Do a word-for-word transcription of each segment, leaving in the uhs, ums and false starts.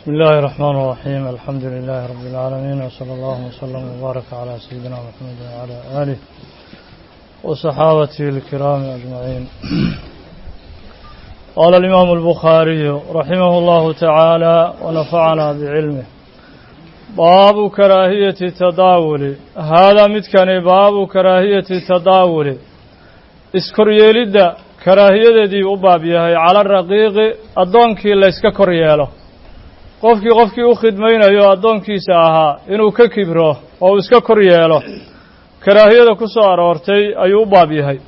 بسم الله الرحمن الرحيم الحمد لله رب العالمين وصلى الله وسلم وبارك على سيدنا محمد وعلى آله وصحابته الكرام أجمعين. قال الإمام البخاري رحمه الله تعالى ونفعنا بعلمه: باب كراهية التداول. هذا متكن باب كراهية التداول اسكر يلد كراهية دي أبابيها على الرقيق أدونكي لا اسك كرياله qofkii qofkii u khidmaynayo adoonkiisa ahaa inuu ka kibro oo iska kor yeelo karaahiyada ku soo aroortay ayuu u baab yahay.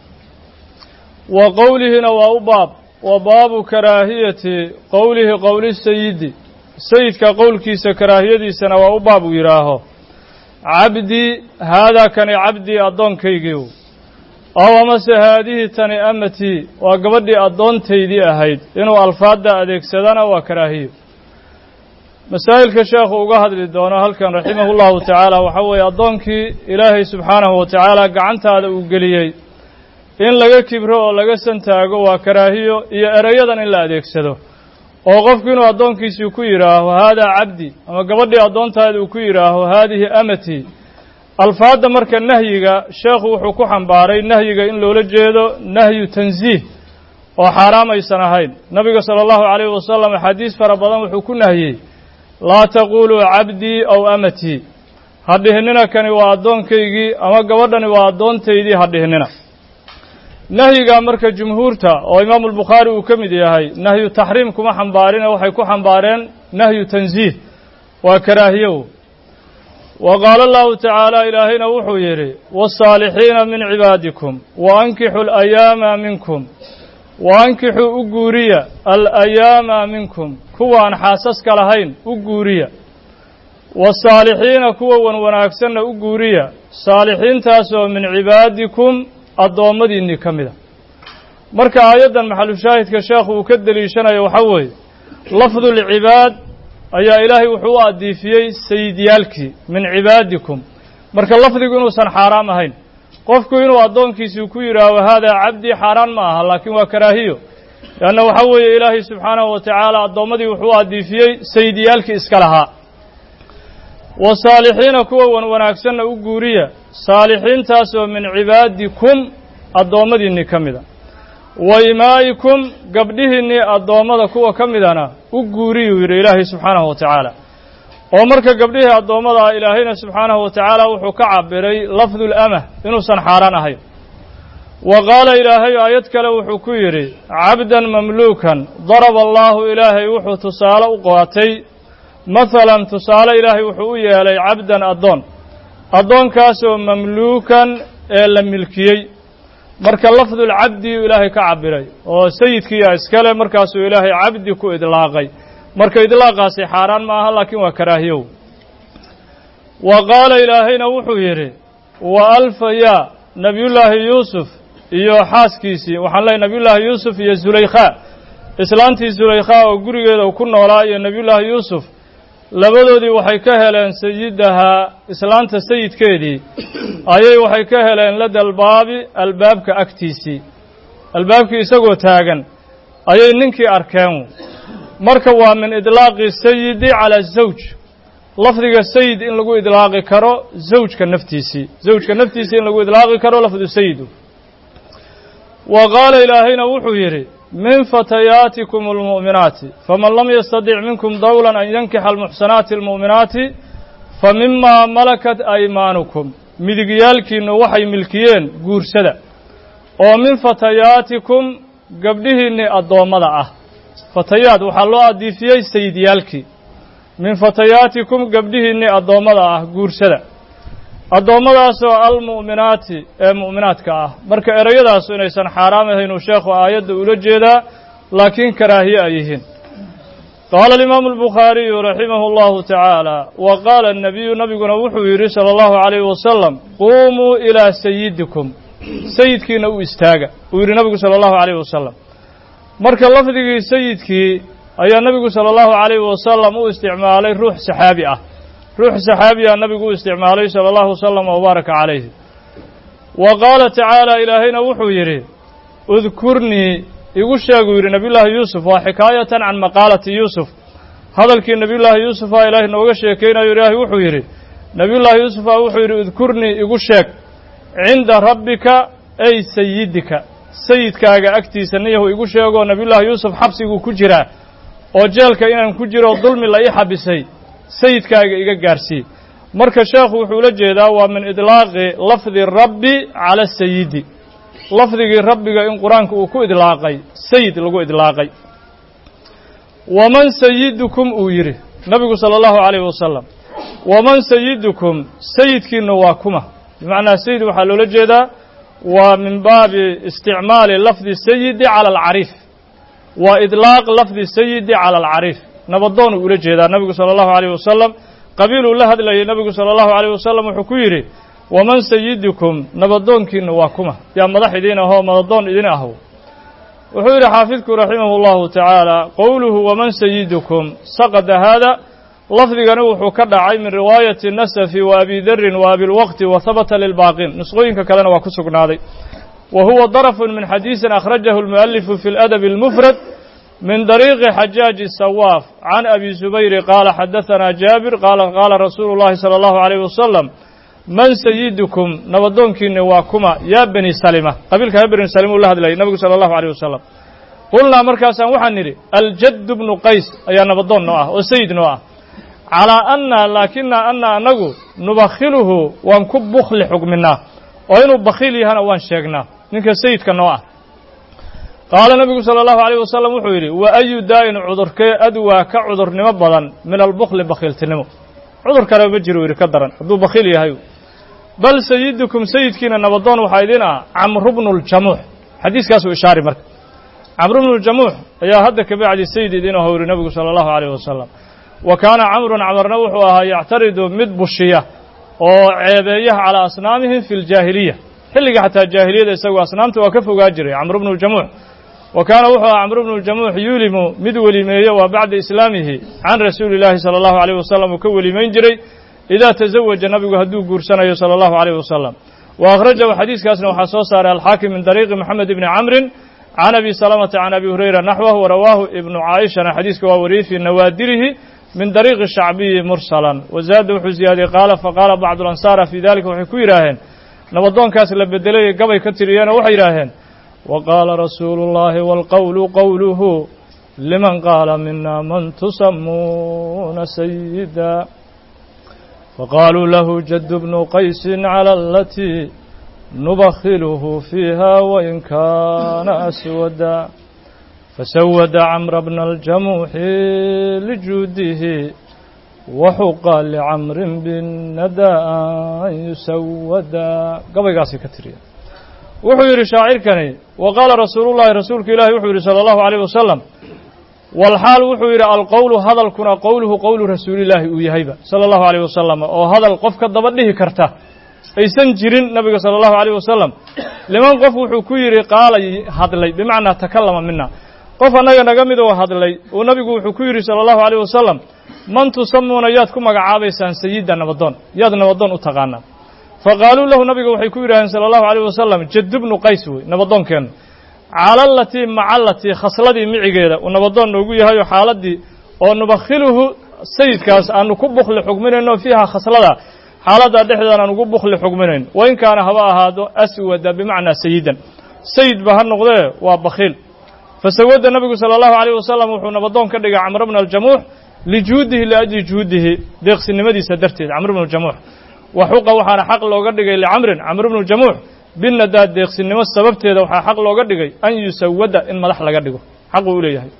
wa qowlihina waa u baab wa baabu karaahiyati qowlihi qowli sayidi sayidka qowlkiisa karaahiyadiisana waa u baab u yidhaaho cabdi haadaa kani cabdi addoonkaygiiw aw amase haadihi tani amatii waa gabadhii addoontaydii ahayd inuu alfaadda adeegsadana waa karaahiyo. masaa'ilka sheekhu uga hadli doono halkan raximahu llahu tacaala waxaa weeye addoonkii ilaahay subxaanahu wa tacaala gacantaada uu geliyey in laga kibro oo laga santaago waa karaahiyo iyo erayadan in la adeegsado oo qofku inuu addoonkiisii ku yidhaaho haadaa cabdi ama gabadhii addoontaada uu ku yidhaaho haadihi amatii. alfaadda marka nahyiga sheekhu wuxuu ku xambaaray nahyiga in loola jeedo nahyu tansiih oo xaaraam aysan ahayn. nabiga sala allahu calayhi wasalam axaadiis fara badan wuxuu ku nahiyey laa taquluu cabdii aw amatii, ha dhihinina kani waa addoonkaygii ama gabadhani waa addoontaydii ha dhihinina. nahyiga marka jumhuurta oo imaamu albukhaari uu ka mid yahay nahyu taxriim kuma xambaarine waxay ku xambaareen nahyu tansiih waa karaahiyow. wa qaala allahu tacaala ilaahayna wuxuu yidhi wasaalixiina min cibaadikum wa ankixu alayaama minkum wa ankixuu u guuriya alayaama minkum kuwaan xaasaska lahayn u guuriya wasaalixiina kuwa wan wanaagsanna u guuriya saalixiintaasoo min cibaadikum addoommadiinnii ka mida. marka aayaddan maxalushaahidka sheekhu uu ka deliishanayo waxaa weeye lafdulcibaad ayaa ilaahay wuxuu u addiifiyey sayidyaalkii min cibaadikum, marka lafdigu inuusan xaaraam ahayn. qofku inuu addoonkiisii ku yidhaaho haadaa cabdii xaaraan ma aha, laakiin waa karaahiyo. leanna waxaa weeye ilaahay subxaanahu wa tacaala addoommadii wuxuu u addiifiyey sayidyaalkii iska lahaa. wa saalixiina kuwa wan wanaagsanna u guuriya saalixiintaasoo min cibaadikum addoommadiinnii ka mida. wa imaa'ikum gabdhihiinnii addoommada kuwa ka midana u guuriyuu yidhi ilaahay subxaanahu wa tacaala. oo marka gabdhihii addoommada ah ilaahayna subxaanahu wa tacaala wuxuu ka cabiray lafdul amah inuusan xaaraan ahayn. wa qaala ilaahay aayad kale wuxuu ku yidhi cabdan mamluukan daraba allaahu ilaahay wuxuu tusaale u qaatay mahalan tusaale ilaahay wuxuu u yeelay cabdan addoon addoonkaasoo mamluukan ee la milkiyey. marka lafdulcabdiyu ilaahay ka cabiray oo sayidkiiya iskale markaasuu ilaahay cabdi ku idlaaqay. marka idlaaqaasi xaaraan ma aha, laakiin waa karaahiyow. wa qaala ilaahayna wuxuu yidhi wa alfa yaa nabiyullaahi yuusuf iyo xaaskiisii waxaan leeyahy nabiyullaahi yuusuf iyo zulaykhaa islaantii zulaykhaa oo gurigeeda ku noolaa iyo nabiyullaahi yuusuf labadoodii waxay ka heleen sayidahaa islaanta sayidkeedii ayay waxay ka heleen lada albaabi albaabka agtiisii. albaabkii isagoo taagan ayay ninkii arkeen. marka waa min idlaaqi sayidi calaa zawj, lafdiga sayid in lagu idlaaqi karo zawjka naftiisii zawjka naftiisii in lagu idlaaqi karo lafdu sayidu. wa qaala ilaahayna wuxuu yidhi min fatayaatikum almu'minaati faman lam yastadic minkum dawlan an yankixa almuxsanaati almu'minaati fa mimaa malakat aymaanukum midigyaalkiinnu waxay milkiyeen guursada. oo min fatayaatikum gabdhihiinnii addoommada ah. fatayaad waxaa loo addiifiyey sayidyaalkii. min fatayaatikum gabdhihiinnii addoommada ah guursada addoommadaasoo almu'minaati ee mu'minaadka ah. marka erayadaasu inaysan xaaraam ahaynuu sheekhu aayadda ula jeedaa, laakiin karaahiye ay yihiin. qaala alimaamu albukhaariyu raximahu allahu tacaala wa qaala annabiyu nabiguna wuxuu yidhi sala allahu calayhi wasalam quumuu ilaa sayidikum sayidkiina u istaaga uu yidhi nabigu sala allahu calayhi wasalam. marka lafdigii sayidkii ayaa nabigu sala allahu calayhi wasalam u isticmaalay ruux saxaabi ah ruux saxaabiyaa nabigu u isticmaalay sala allahu wasalam wabaaraka calayhi. wa qaala tacaala ilaahayna wuxuu yidhi udkurnii igu sheeguu yidhi nabiyullaahi yuusuf waa xikaayatan can maqaalati yuusuf hadalkii nabiyullaahi yuusufa ilaahay nooga sheekaynayo ilaahay wuxuu yidhi nabiyullaahi yuusufa wuxuu yidhi udkurnii igu sheeg cinda rabbika ay sayidika sayidkaaga agtiisa niyahu igu sheegoo nabiyullaahi yuusuf xabsiguu ku jiraa oo jeelka inaan ku jiro dulmi la ii xabisay sayidkaaga iga gaarsii marka sheekhu wuxuu la jeedaa waa min idlaaqi lafdi rabbi cala sayidi lafdigii rabbiga in qur-aanka uu ku idlaaqay sayid lagu idlaaqay waman sayidukum uu yidhi nabigu sala allahu calayhi wasalam waman sayidukum sayidkiina waa kuma bimacnaa sayid waxaa loola jeedaa waa min baabi isticmaali lafdi sayidi cala alcariif waa idlaaq lafdi sayidi cala alcariif nabadoon uu ula jeedaa nabigu sala allahu calayh wasalam qabiiluu la hadlayay nabigu sala allahu calayh wasalam wuxuu ku yidhi waman sayidukum nabadoonkiina waa kuma yaa madax idiin ahoo madadoon idin ahw wuxuu yidhi xaafidku raximahu allahu tacaala qowluhu waman sayidukum saqada haada lafdigani wuxuu ka dhacay min riwaayati nasafi wa abi darin wa abilwaqti wa habata lilbaaqiin nusqooyinka kalena waa ku sugnaaday wa huwa darafun min xadiisin akhrajahu almu'alifu fi ladabi almufrad min dariiqi xajaaji sawaaf can abi zubayri qaala xadahanaa jaabir qaala qaala rasuulu llahi sala allahu calayh wasalam man sayidukum nabadoonkiina waa kuma yaa bani salima qabiilka reer bani salima uu la hadlayay nabigu sala allahu calayh wasalam qulnaa markaasaan waxaan nidhi aljaddu bnu qays ayaa nabadoon noo ah oo sayid noo ah calaa anna laakina anna annagu nubakhiluhu waan ku bukhli xugminaa oo inuu bakhiil yahana waan sheegnaa ninka sayidka noo ah qaala nabigu sala allahu calayh wasalam wuxuu yidhi wa ayu daa'in cudurkee adwaa ka cudurnimo badan min albukhli bakhiiltinimo cudur kale ma jiro yidhi ka daran hadduu bakhiil yahay bal sayidukum sayidkiina nabadoon waxaa idin ah camru bnu ljamuux xadiiskaasuu ishaari marka camru bnu ljamuux ayaa hadda kabacdi sayid idin aho yidhi nabigu sala allahu calayh wasalam wa kaana camrun camarna wuxuu ahaa yactaridu mid bushiya oo ceebeeyaha calaa asnaamihim fi ljaahiliya xilliga xataa jaahiliyada isagu asnaamta waa ka fogaa jiray camru bnu ljamuux wa kaana wuxuu ahaa camru bnu ljamuux yuulimu mid welimeeyo waa bacda islaamihi can rasuuli illaahi sala allahu calayh wasalam uu ka welimayn jiray idaa tasawaja nabigu hadduu guursanayo sala allahu calayh wasalam wa akhrajahu xadiiskaasna waxaa soo saaray alxaakim min dariiqi moxamed ibni camrin can abi salamata can abi hurayra naxwahu warawaahu ibnu caaishana xadiiska waa wariyey fii nawaadirihi min dariiqi shacbiyi mursalan wazaada wuxuu ziyaadiyey qaala faqaala bacdu lansaara fii dalika waxay ku yidhaaheen nabadoonkaas la bedelay gabay ka tiriyeen oo waxay yidhaaheen wa qaala rasuulu llahi waalqowlu qowluhu liman qaala mina man tusamuuna sayida faqaaluu lahu jaddu bnu qaysin cala alatii nubakhiluhu fiiha wain kaana aswada fasawada camra bna aljamuuxi lijuudihi waxuqa licamrin binnada an yusawada gabaygaasay ka tiriya wuxuu yidhi shaacirkani wa qaala rasuulullahi rasuulka ilaahi wuxuu yidhi sala allahu calayh wasalam walxaal wuxuu yidhi alqowlu hadalkuna qowluhu qowlu rasuulillaahi uu yahayba sala allahu calayh wasalam oo hadal qof ka daba dhihi karta aysan jirin nabiga sala allahu calayh wasalam liman qof wuxuu ku yidhi qaalay hadlay bimacnaa takallama mina qof annaga naga mid oo hadlay uu nabigu wuxuu ku yidhi sala allahu calayh wasalam man tusamuuna yaad ku magacaabaysaan sayida nabadoon yaad nabadoon u taqaanaan faqaaluu lahu nabiga waxay ku yidhaaheen sala allahu calayh wasalam jaddu bnu qays wey nabadoonkeenna cala alatii maca alatii khasladii micigeeda uu nabadoon noogu yahay oo xaaladii oo nubakhiluhu sayidkaas aanu ku bukhli xugminayno fiiha khaslada xaaladdaa dhexdeeda aan ugu bukhli xugminayn wain kaana haba ahaado aswada bimacnaa sayidan sayid ba ha noqdee waa bakhiil fasawada nabigu sala allahu calayh wasalam wuxuu nabadoon ka dhigay camr bna aljamuux lijuudihi liajli juudihi deeqsinimadiisa darteed camr bnu aljamuux waxuqa waxaana xaq looga dhigay licamrin camr bnu aljamuux binnadaa deeqsinimo sababteeda waxaa xaq looga dhigay an yusawada in madax laga dhigo xaquu u leeyahay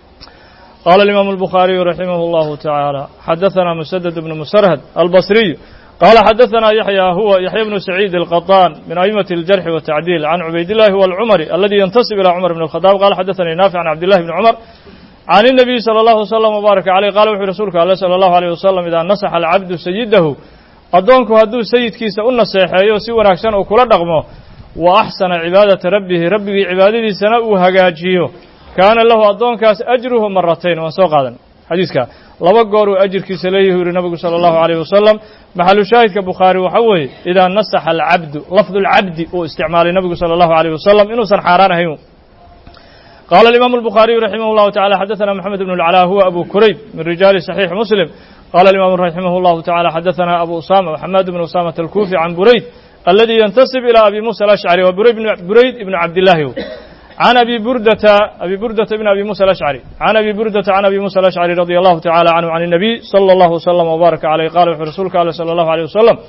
qaala alimaamu albukhaariyu raximah allahu tacaala xadahanaa musadad bnu musarhad albasriyu qaala xadahanaa yaxya huwa yaxya bnu saciid alqaطaan min aimati aljarxi watacdiil can cubaydillahi walcumari aladi yantasib ilaa cumar bn alkhadaab qala xadathanii naafic can cabdillahi bni cumar can الnabiy salى اllahu wslam wbaaraka caleyh qala wuxu rasuulka ale salى اllahu alيyh wasalam idaa nasaxa alcabdu sayidahu addoonku hadduu sayidkiisa u naseexeeyo si wanaagsan uu kula dhaqmo wa axsana cibaadata rabbihi rabbigii cibaadadiisana uu hagaajiyo kaana lahu addoonkaas ajruhu maratayn waan soo qaadan xadiiska laba goor uu ajirkiisa leeyahi yidhi nabigu salى اllahu عalيyh wasalam maxalu shaahidka bukhaari waxa weeye idaa nasaxa alcabdu lafdu اlcabdi uu isticmaalay nabigu salى اllahu عalيyh wasalam inuusan xaaraan ahayn قال الإمام البخاري رحمه الله تعالى حدثنا محمد بن العلاء هو أبو كريب من رجال صحيح مسلم. قال الإمام رحمه الله تعالى حدثنا أبو أسامة وحماد بن أسامة الكوفي عن بريد الذي ينتسب إلى أبي موسى الأشعري وبريد بن بريد بن عبد الله عن أبي بردة أبي بردة بن أبي موسى الأشعري عن أبي بردة عن أبي موسى الأشعري رضي الله تعالى عنه عن النبي صلى الله وسلم وبارك عليه قال رسولك صلى الله عليه وسلم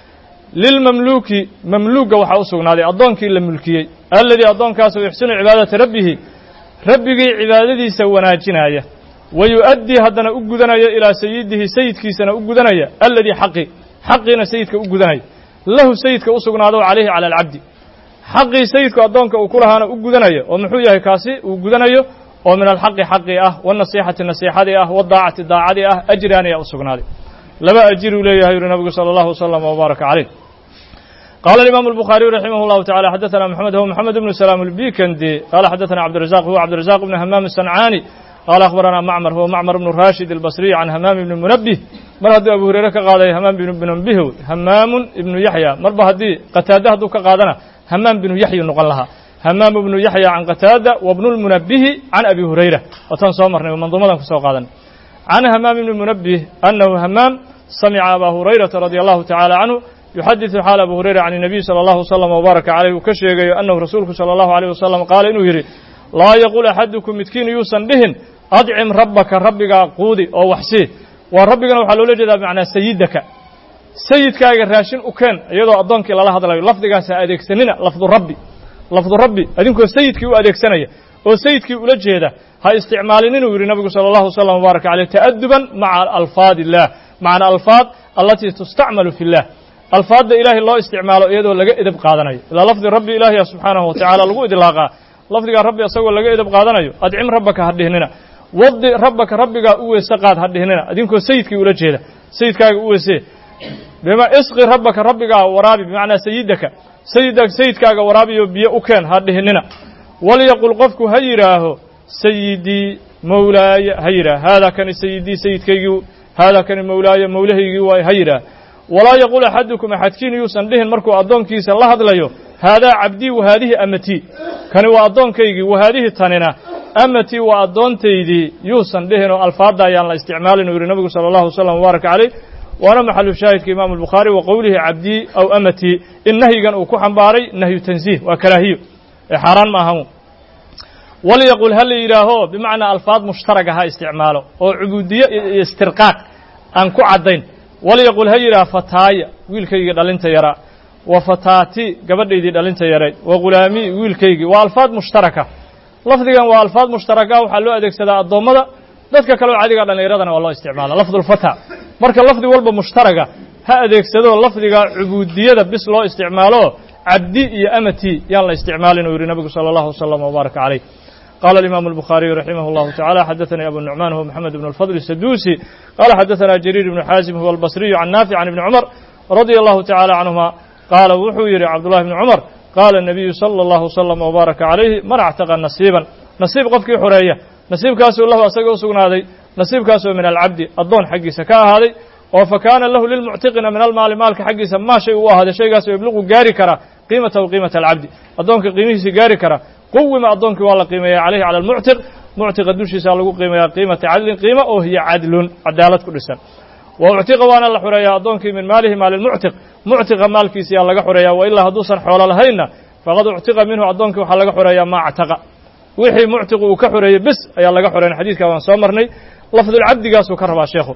للمملوك مملوك وحا أسغنادي أدونكي لملكي الذي أدونكاس يحسن عبادة ربه ربك عبادتي وناجنايا ويؤدي هدنا أقدنايا إلى سيده سيدك سنة أقدنايا الذي حقي حقنا سيدك أقدنايا له سيدك أسغنادو عليه على العبد حقي سيدك أدونك وكلها أنا أقدنايا ومحويا كاسي أقدنايا ومن الحق حقي أه والنصيحة النصيحة أه والضاعة الضاعة أه أجراني أسغنادي لما أجر إليه النبي صلى الله وسلم وبارك عليه. قال الإمام البخاري رحمه الله تعالى حدثنا محمد هو محمد بن سلام البيكندي قال حدثنا عبد الرزاق هو عبد الرزاق بن همام الصنعاني قال أخبرنا معمر هو معمر بن راشد البصري عن همام بن منبه مرهد أبو هريرة قال همام بن منبه همام بن يحيى مربه دي قتادة دوك قادنا همام بن يحيى نقل لها همام بن يحيى عن قتادة وابن المنبه عن أبي هريرة وتنصمرنا ومنظومة كسو قادنا عن همام بن منبه أنه همام سمع أبا هريرة رضي الله تعالى عنه يحدث حال أبو هريرة عن النبي صلى الله عليه وسلم وبارك عليه وكشيغ أنه رسولك صلى الله عليه وسلم قال إنه يري لا يقول أحدكم متكين يوسن بهن أدعم ربك ربك قودي أو وحسيه وربك وحا لولا جدا معنى سيدك سيدك راشن وكان يدو أدونك إلى الله هذا لفظك سأديك سنين لفظ ربي لفظ ربي أدينك سيدك وأديك سنية وسيدك ولا جدا هاي استعمالين ويري النبي صلى الله عليه وسلم وبارك عليه تأدبا مع ألفاظ الله معنى الألفاظ التي تستعمل في الله الفاظ إلهي الله استعماله iyadoo laga idib qaadanayo ila lafdi rabbi ilaahi subhanahu wa ta'ala lagu idlaaqa lafdiga rabbi asagoo laga idib qaadanayo adcim rabbaka hadhihnina wadi rabbaka rabbiga u weesa qaad hadhihnina adinkoo sayidkii ula jeeda sayidkaaga u weesee bima isqi rabbaka rabbiga waraabi bimaana sayidaka sayidak sayidkaaga waraabiyo biyo u keen hadhihnina wal yaqul qofku hayiraaho sayidi mawlaaya hayira hada kan sayidi sayidkaygu hada kan mawlaaya mawlahaygu way hayira ولا يقول أحدكم أحدكين يوسن لهن مركو أدون كيس الله هذا ليو هذا عبدي وهذه أمتي كان وأدون كيجي وهذه تاننا أمتي وأدون تيدي يوسن لهن الفاظ دا يعني استعمال نور النبي صلى الله عليه وسلم وبارك عليه وأنا محل شاهد كإمام البخاري وقوله عبدي أو أمتي النهي كان أكوحن باري نهي تنزيه وكراهيه حرام ما هم وليقول هل إلهه بمعنى الفاظ مشتركة استعماله وعبودية استرقاق أنكو عدين وليقول هيرا فتايا ويلكيغي دالنتا يرا وفتاتي غبديدي دالنتا يرا وغلامي ويلكيغي والفاظ مشتركه لفظيان والفاظ مشتركه waxa loo adeegsadaa adoomada dadka kale oo caadiga dhalinyarada waa loo isticmaalaa lafdul fata marka lafdi walba mushtaraga ha adeegsado lafdiga ubuudiyada bis loo isticmaalo abdi iyo amati yaan la isticmaalin oo nabiga sallallahu alayhi wasallam wa baraka alayhi قال الإمام البخاري رحمه الله تعالى حدثني أبو النعمان هو محمد بن الفضل السدوسي قال حدثنا جرير بن حازم هو البصري عن نافع عن ابن عمر رضي الله تعالى عنهما قال وحوير عبد الله بن عمر قال النبي صلى الله وسلم وبارك عليه من اعتقى نصيبا نصيب قفك حرية نصيب كاسو الله أسقى سقنادي نصيب كاسو من العبد الضون حقي سكاء هذه وفكان له للمعتقين من المال مالك حقي سما شيء وهذا شيء قاسو يبلغ جاري كرا قيمته وقيمة العبد الضونك قيمته جاري كرا قوم أدونك والله قيمة عليه على المعتق معتق دوشي سالقو قيمة قيمة عدل قيمة وهي عدل عدالة كل سنة واعتق وانا الله حريا أدونك من ماله مال المعتق معتق مالك سيالك حريا وإلا هدوسا حول لهينا فقد اعتق منه أدونك وحلق حريا ما اعتق وحي معتق وكحريا بس أي الله حريا حديث كوان سامرني لفظ العبد قاسو كربا شيخه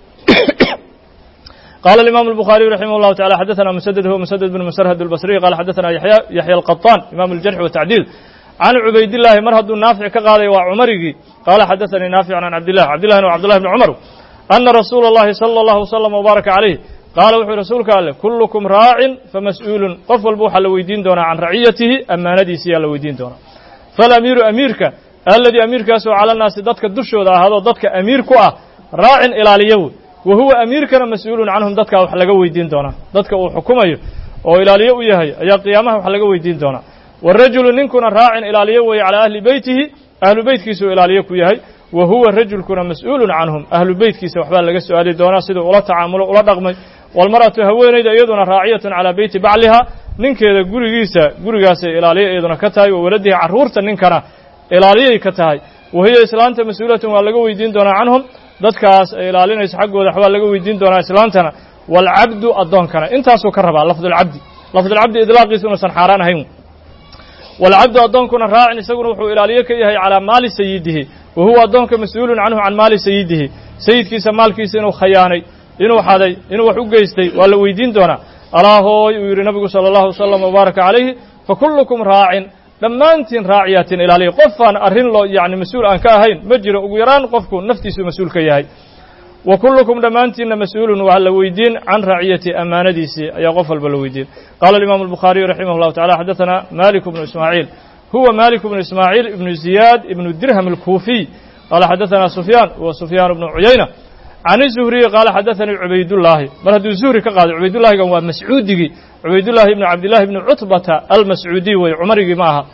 قال الإمام البخاري رحمه الله تعالى حدثنا مسدد هو مسدد بن مسرهد البصري قال حدثنا يحيى يحيى القطان إمام الجرح والتعديل عن عبيد الله مرهد النافع كقال وعمره قال حدثني نافع عن عبد الله عبد الله وعبد الله بن عمر أن رسول الله صلى الله وسلم وبارك عليه قال وحي رسولك قال كلكم راع فمسؤول قف البوح لويدين دونا عن رعيته أما ندي سيا لويدين دونا فالأمير أميرك الذي أميرك سو على الناس ضدك الدشو هذا ضدك أميرك راع إلى اليوم وهو أميرك مسؤول عنهم ضدك وحلقوا ويدين دونا ضدك وحكومه وإلى اليوم يهي أي قيامه وحلقوا ويدين دونا والرجل نكون راع إلى اليوم على أهل بيته أهل بيت كيسو إلى اليوم يهي وهو الرجل كنا مسؤول عنهم أهل بيت كيسو وحبال لقى سؤال دونا سيدو ولا تعامل ولا رغم والمرأة هوينيد أيضنا راعية على بيت بعلها ننك إذا قرقيسا قرقاسا إلى اليوم أيضنا كتاي وولدها عرورتا ننكنا ilaaliyay ka tahay wahiya islaanta mas-uulatun waa laga weydiin doonaa canhum dadkaas ay ilaalinayso xaggooda waxbaa laga weydiin doonaa islaantana waalcabdu addoonkana intaasuu ka rabaa lafdulcabdi lafdulcabdi idlaaqiisa inuusan xaaraan ahayn waalcabdu addoonkuna raacin isaguna wuxuu ilaaliyo ka yahay calaa maali sayidihi wa huwa addoonka mas-uulun canhu can maali sayidihi sayidkiisa maalkiisa inuu khayaanay inuu xaday inuu wax u geystay waa la weydiin doonaa alaa hooy uu yidhi nabigu sala allahu wasalam wabaaraka calayhi fa kullukum raacin dhammaantiin raaciyaatin ilaaliya qofaan arrin loo yacni mas-uul aan ka ahayn ma jiro ugu yaraan qofku naftiisuu mas-uul ka yahay wa kullukum dhammaantiinna mas-uulun waa la weydiin can raaciyati ammaanadiisii ayaa qof walba la weydiin qaala alimaamu albukhaariyu raximah llahu tacala xaddaثana malik bnu ismaaciil huwa malik bnu ismaaciil ibnu ziyaad ibnu dirham alkuufiy qaala xaddaثana sufyaan wa sufyaan bnu cuyayna can izuhriyi qaala xadaثanii cubaydullaahi mar hadduu zuhri ka qaado cubaydullaahigan waa mascuudigii cubaydullaahi ibnu cabdillahi ibni cutbata almascuudiy wey cumarigii ma aha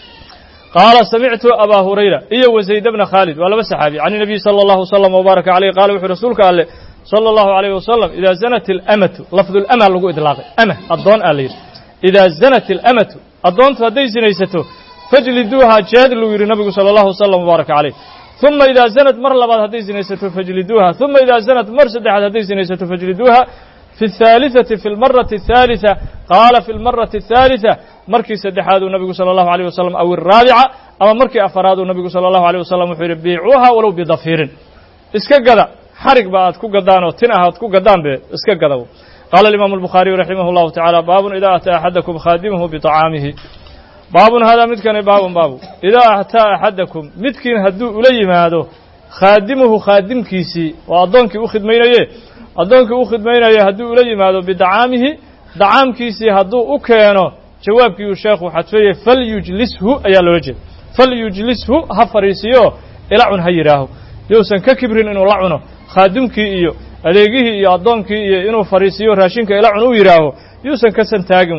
qaala samictu abaa hurayra iyo wa zayd bna khaalid waa laba saxaabi can inabiy sala allahu wasalam wabaaraka caleyh qaala wuxuu rasuulka alleh sala allahu alayh wasalam idaa zanat alamatu lafdulama lagu idlaaqay ama addoon aa la yidhi idaa zanat alamatu addoontu hadday sinaysato fajliduuha jeed luu yidhi nabigu sala allahu wasalam wabaaraka caleyh uma idaa zanad mar labaad hadday sinaysato fajliduuha uma idaa zanad mar saddexaad hadday sinaysato fajliduuha fi اthaaliثati fi اlmarati الthaalitثa qaala fi اlmarati الthaalitثa markii saddexaaduu nabigu salى اllahu عalيه wasalam aw الraabica ama markii afaraaduu nabigu salى اllahu عalيه wasalam wuxuu yidhi biicuuha walow bidafiirin iska gada xarig ba aad ku gadaan oo tin ah aad ku gadaan be iska gada qaala alimaamu الbukhaariyu raximah اllahu taعala baabun idaa ataa axadakum khaadimuhu biطacaamihi baabun haadaa midkani baabun baabu idaa ataa axadakum midkiin hadduu ula yimaado khaadimuhu khaadimkiisii waa addoonkii u khidmaynaye addoonkii u khidmaynaya hadduu ula yimaado bidacaamihi dacaamkiisii hadduu u keeno jawaabkii uu sheekhu xadfeeyey falyujlishu ayaa loola jeeda falyujlishu ha fariisiyo ila cun ha yidhaaho yousan ka kibrin inuu la cuno khaadimkii iyo adeegihii iyo addoonkii iyo inuu fariisiyo raashinka ila cun u yidhaaho yuusan ka santaagin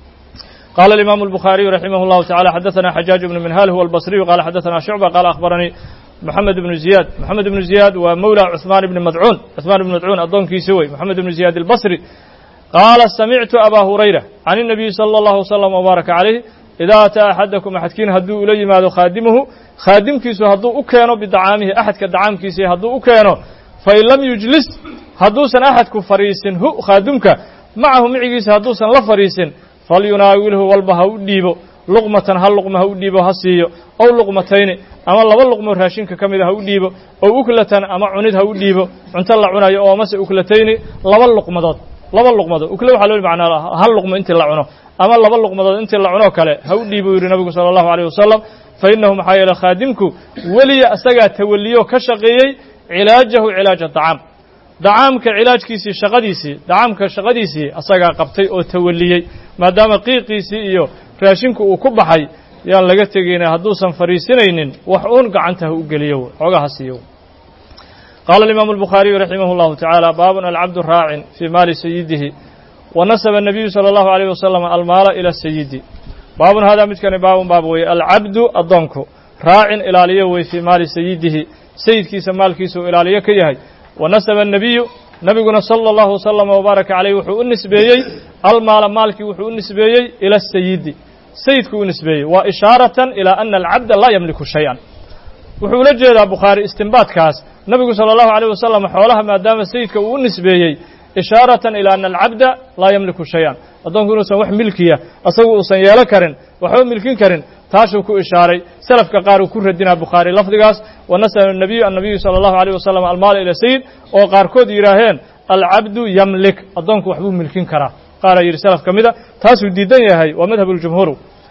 qaala alimaamu albukhaariyu raximah اllahu tacala xadaثana xajaaj ibnu minhaal huwa albasriyu qaala xadaثana shucba qaala akhbaranii محمد بن زياد محمد بن زياد ومولى عثمان بن مدعون عثمان بن مدعون أظن كيسوي محمد بن زياد البصري قال سمعت أبا هريرة عن النبي صلى الله وسلم وبارك عليه إذا أتى أحدكم أحد كين هدو إلي ماذا خادمه خادم كيسو هدو أكينو بدعامه أحد كدعام كيسي هدو أكينو فإن لم يجلس هدوسا أحد كفريس هو خادمك معه معيس هدوسا لفريس فليناوله والبها وديبو luqmatan hal luqma ha u dhiibo ha siiyo ow luqmatayni ama laba luqmo raashinka ka mida ha u dhiibo ow uklatan ama cunid ha u dhiibo cunto la cunayo oo amase uklatayni laba luqmadood laba luqmadood ukle waxaa loo macnaa hal luqmo intii la cuno ama laba luqmadood intii la cunoo kale ha u dhiibo yidhi nabigu sala allahu alayh wasalam fa innahu maxaa yeele khaadimku weliya isagaa tawaliyo ka shaqeeyey cilaajahu cilaaja dacaam dacaamka cilaajkiisii shaqadiisii dacaamka shaqadiisii asagaa qabtay oo tawaliyey maadaama qiiqiisii iyo raashinku uu ku baxay yaan laga tegayna hadduusan fariisinaynin wax uun gacanta ha u geliyo xoogaa ha siiyo qaala alimaamu albukhaariyu raximah اllahu tacaala baabun alcabdu raacin fii maali sayidihi wa nasaba الnabiyu salى allahu alayh wasalam almaala ila sayidi baabun haadaa midkani baabun baab weeye alcabdu addoonku raacin ilaaliyo wey fii maali sayidihi sayidkiisa maalkiisa uu ilaaliyo ka yahay wa nasaba الnabiyu nabiguna salى اllahu wasalama wabaaraka caleyh wuxuu u nisbeeyey almaala maalkii wuxuu u nisbeeyey ila sayidi sayidku u nisbeeyey waa ishaaratan ilaa ana alcabda laa yamliku shay-an wuxuu ula jeedaa bukhaari istinbaadkaas nabigu sala allahu alayh wasalam xoolaha maadaama sayidka uu u nisbeeyey ishaaratan ilaa ana alcabda laa yamliku shay-an addoonku inuusan wax milkiya asagu uusan yeelo karin waxba milkin karin taasuu ku ishaaray salafka qaar uu ku radinaa bukhaari lafdigaas wa nasaba nabiyu annabiyu sala allahu alayh wasalam almaala ila sayid oo qaarkood yidhaaheen alcabdu yamlik addoonku waxbuu milkin karaa qaala yidhi salaf ka mida taasuu diidan yahay waa madhab اljumhuur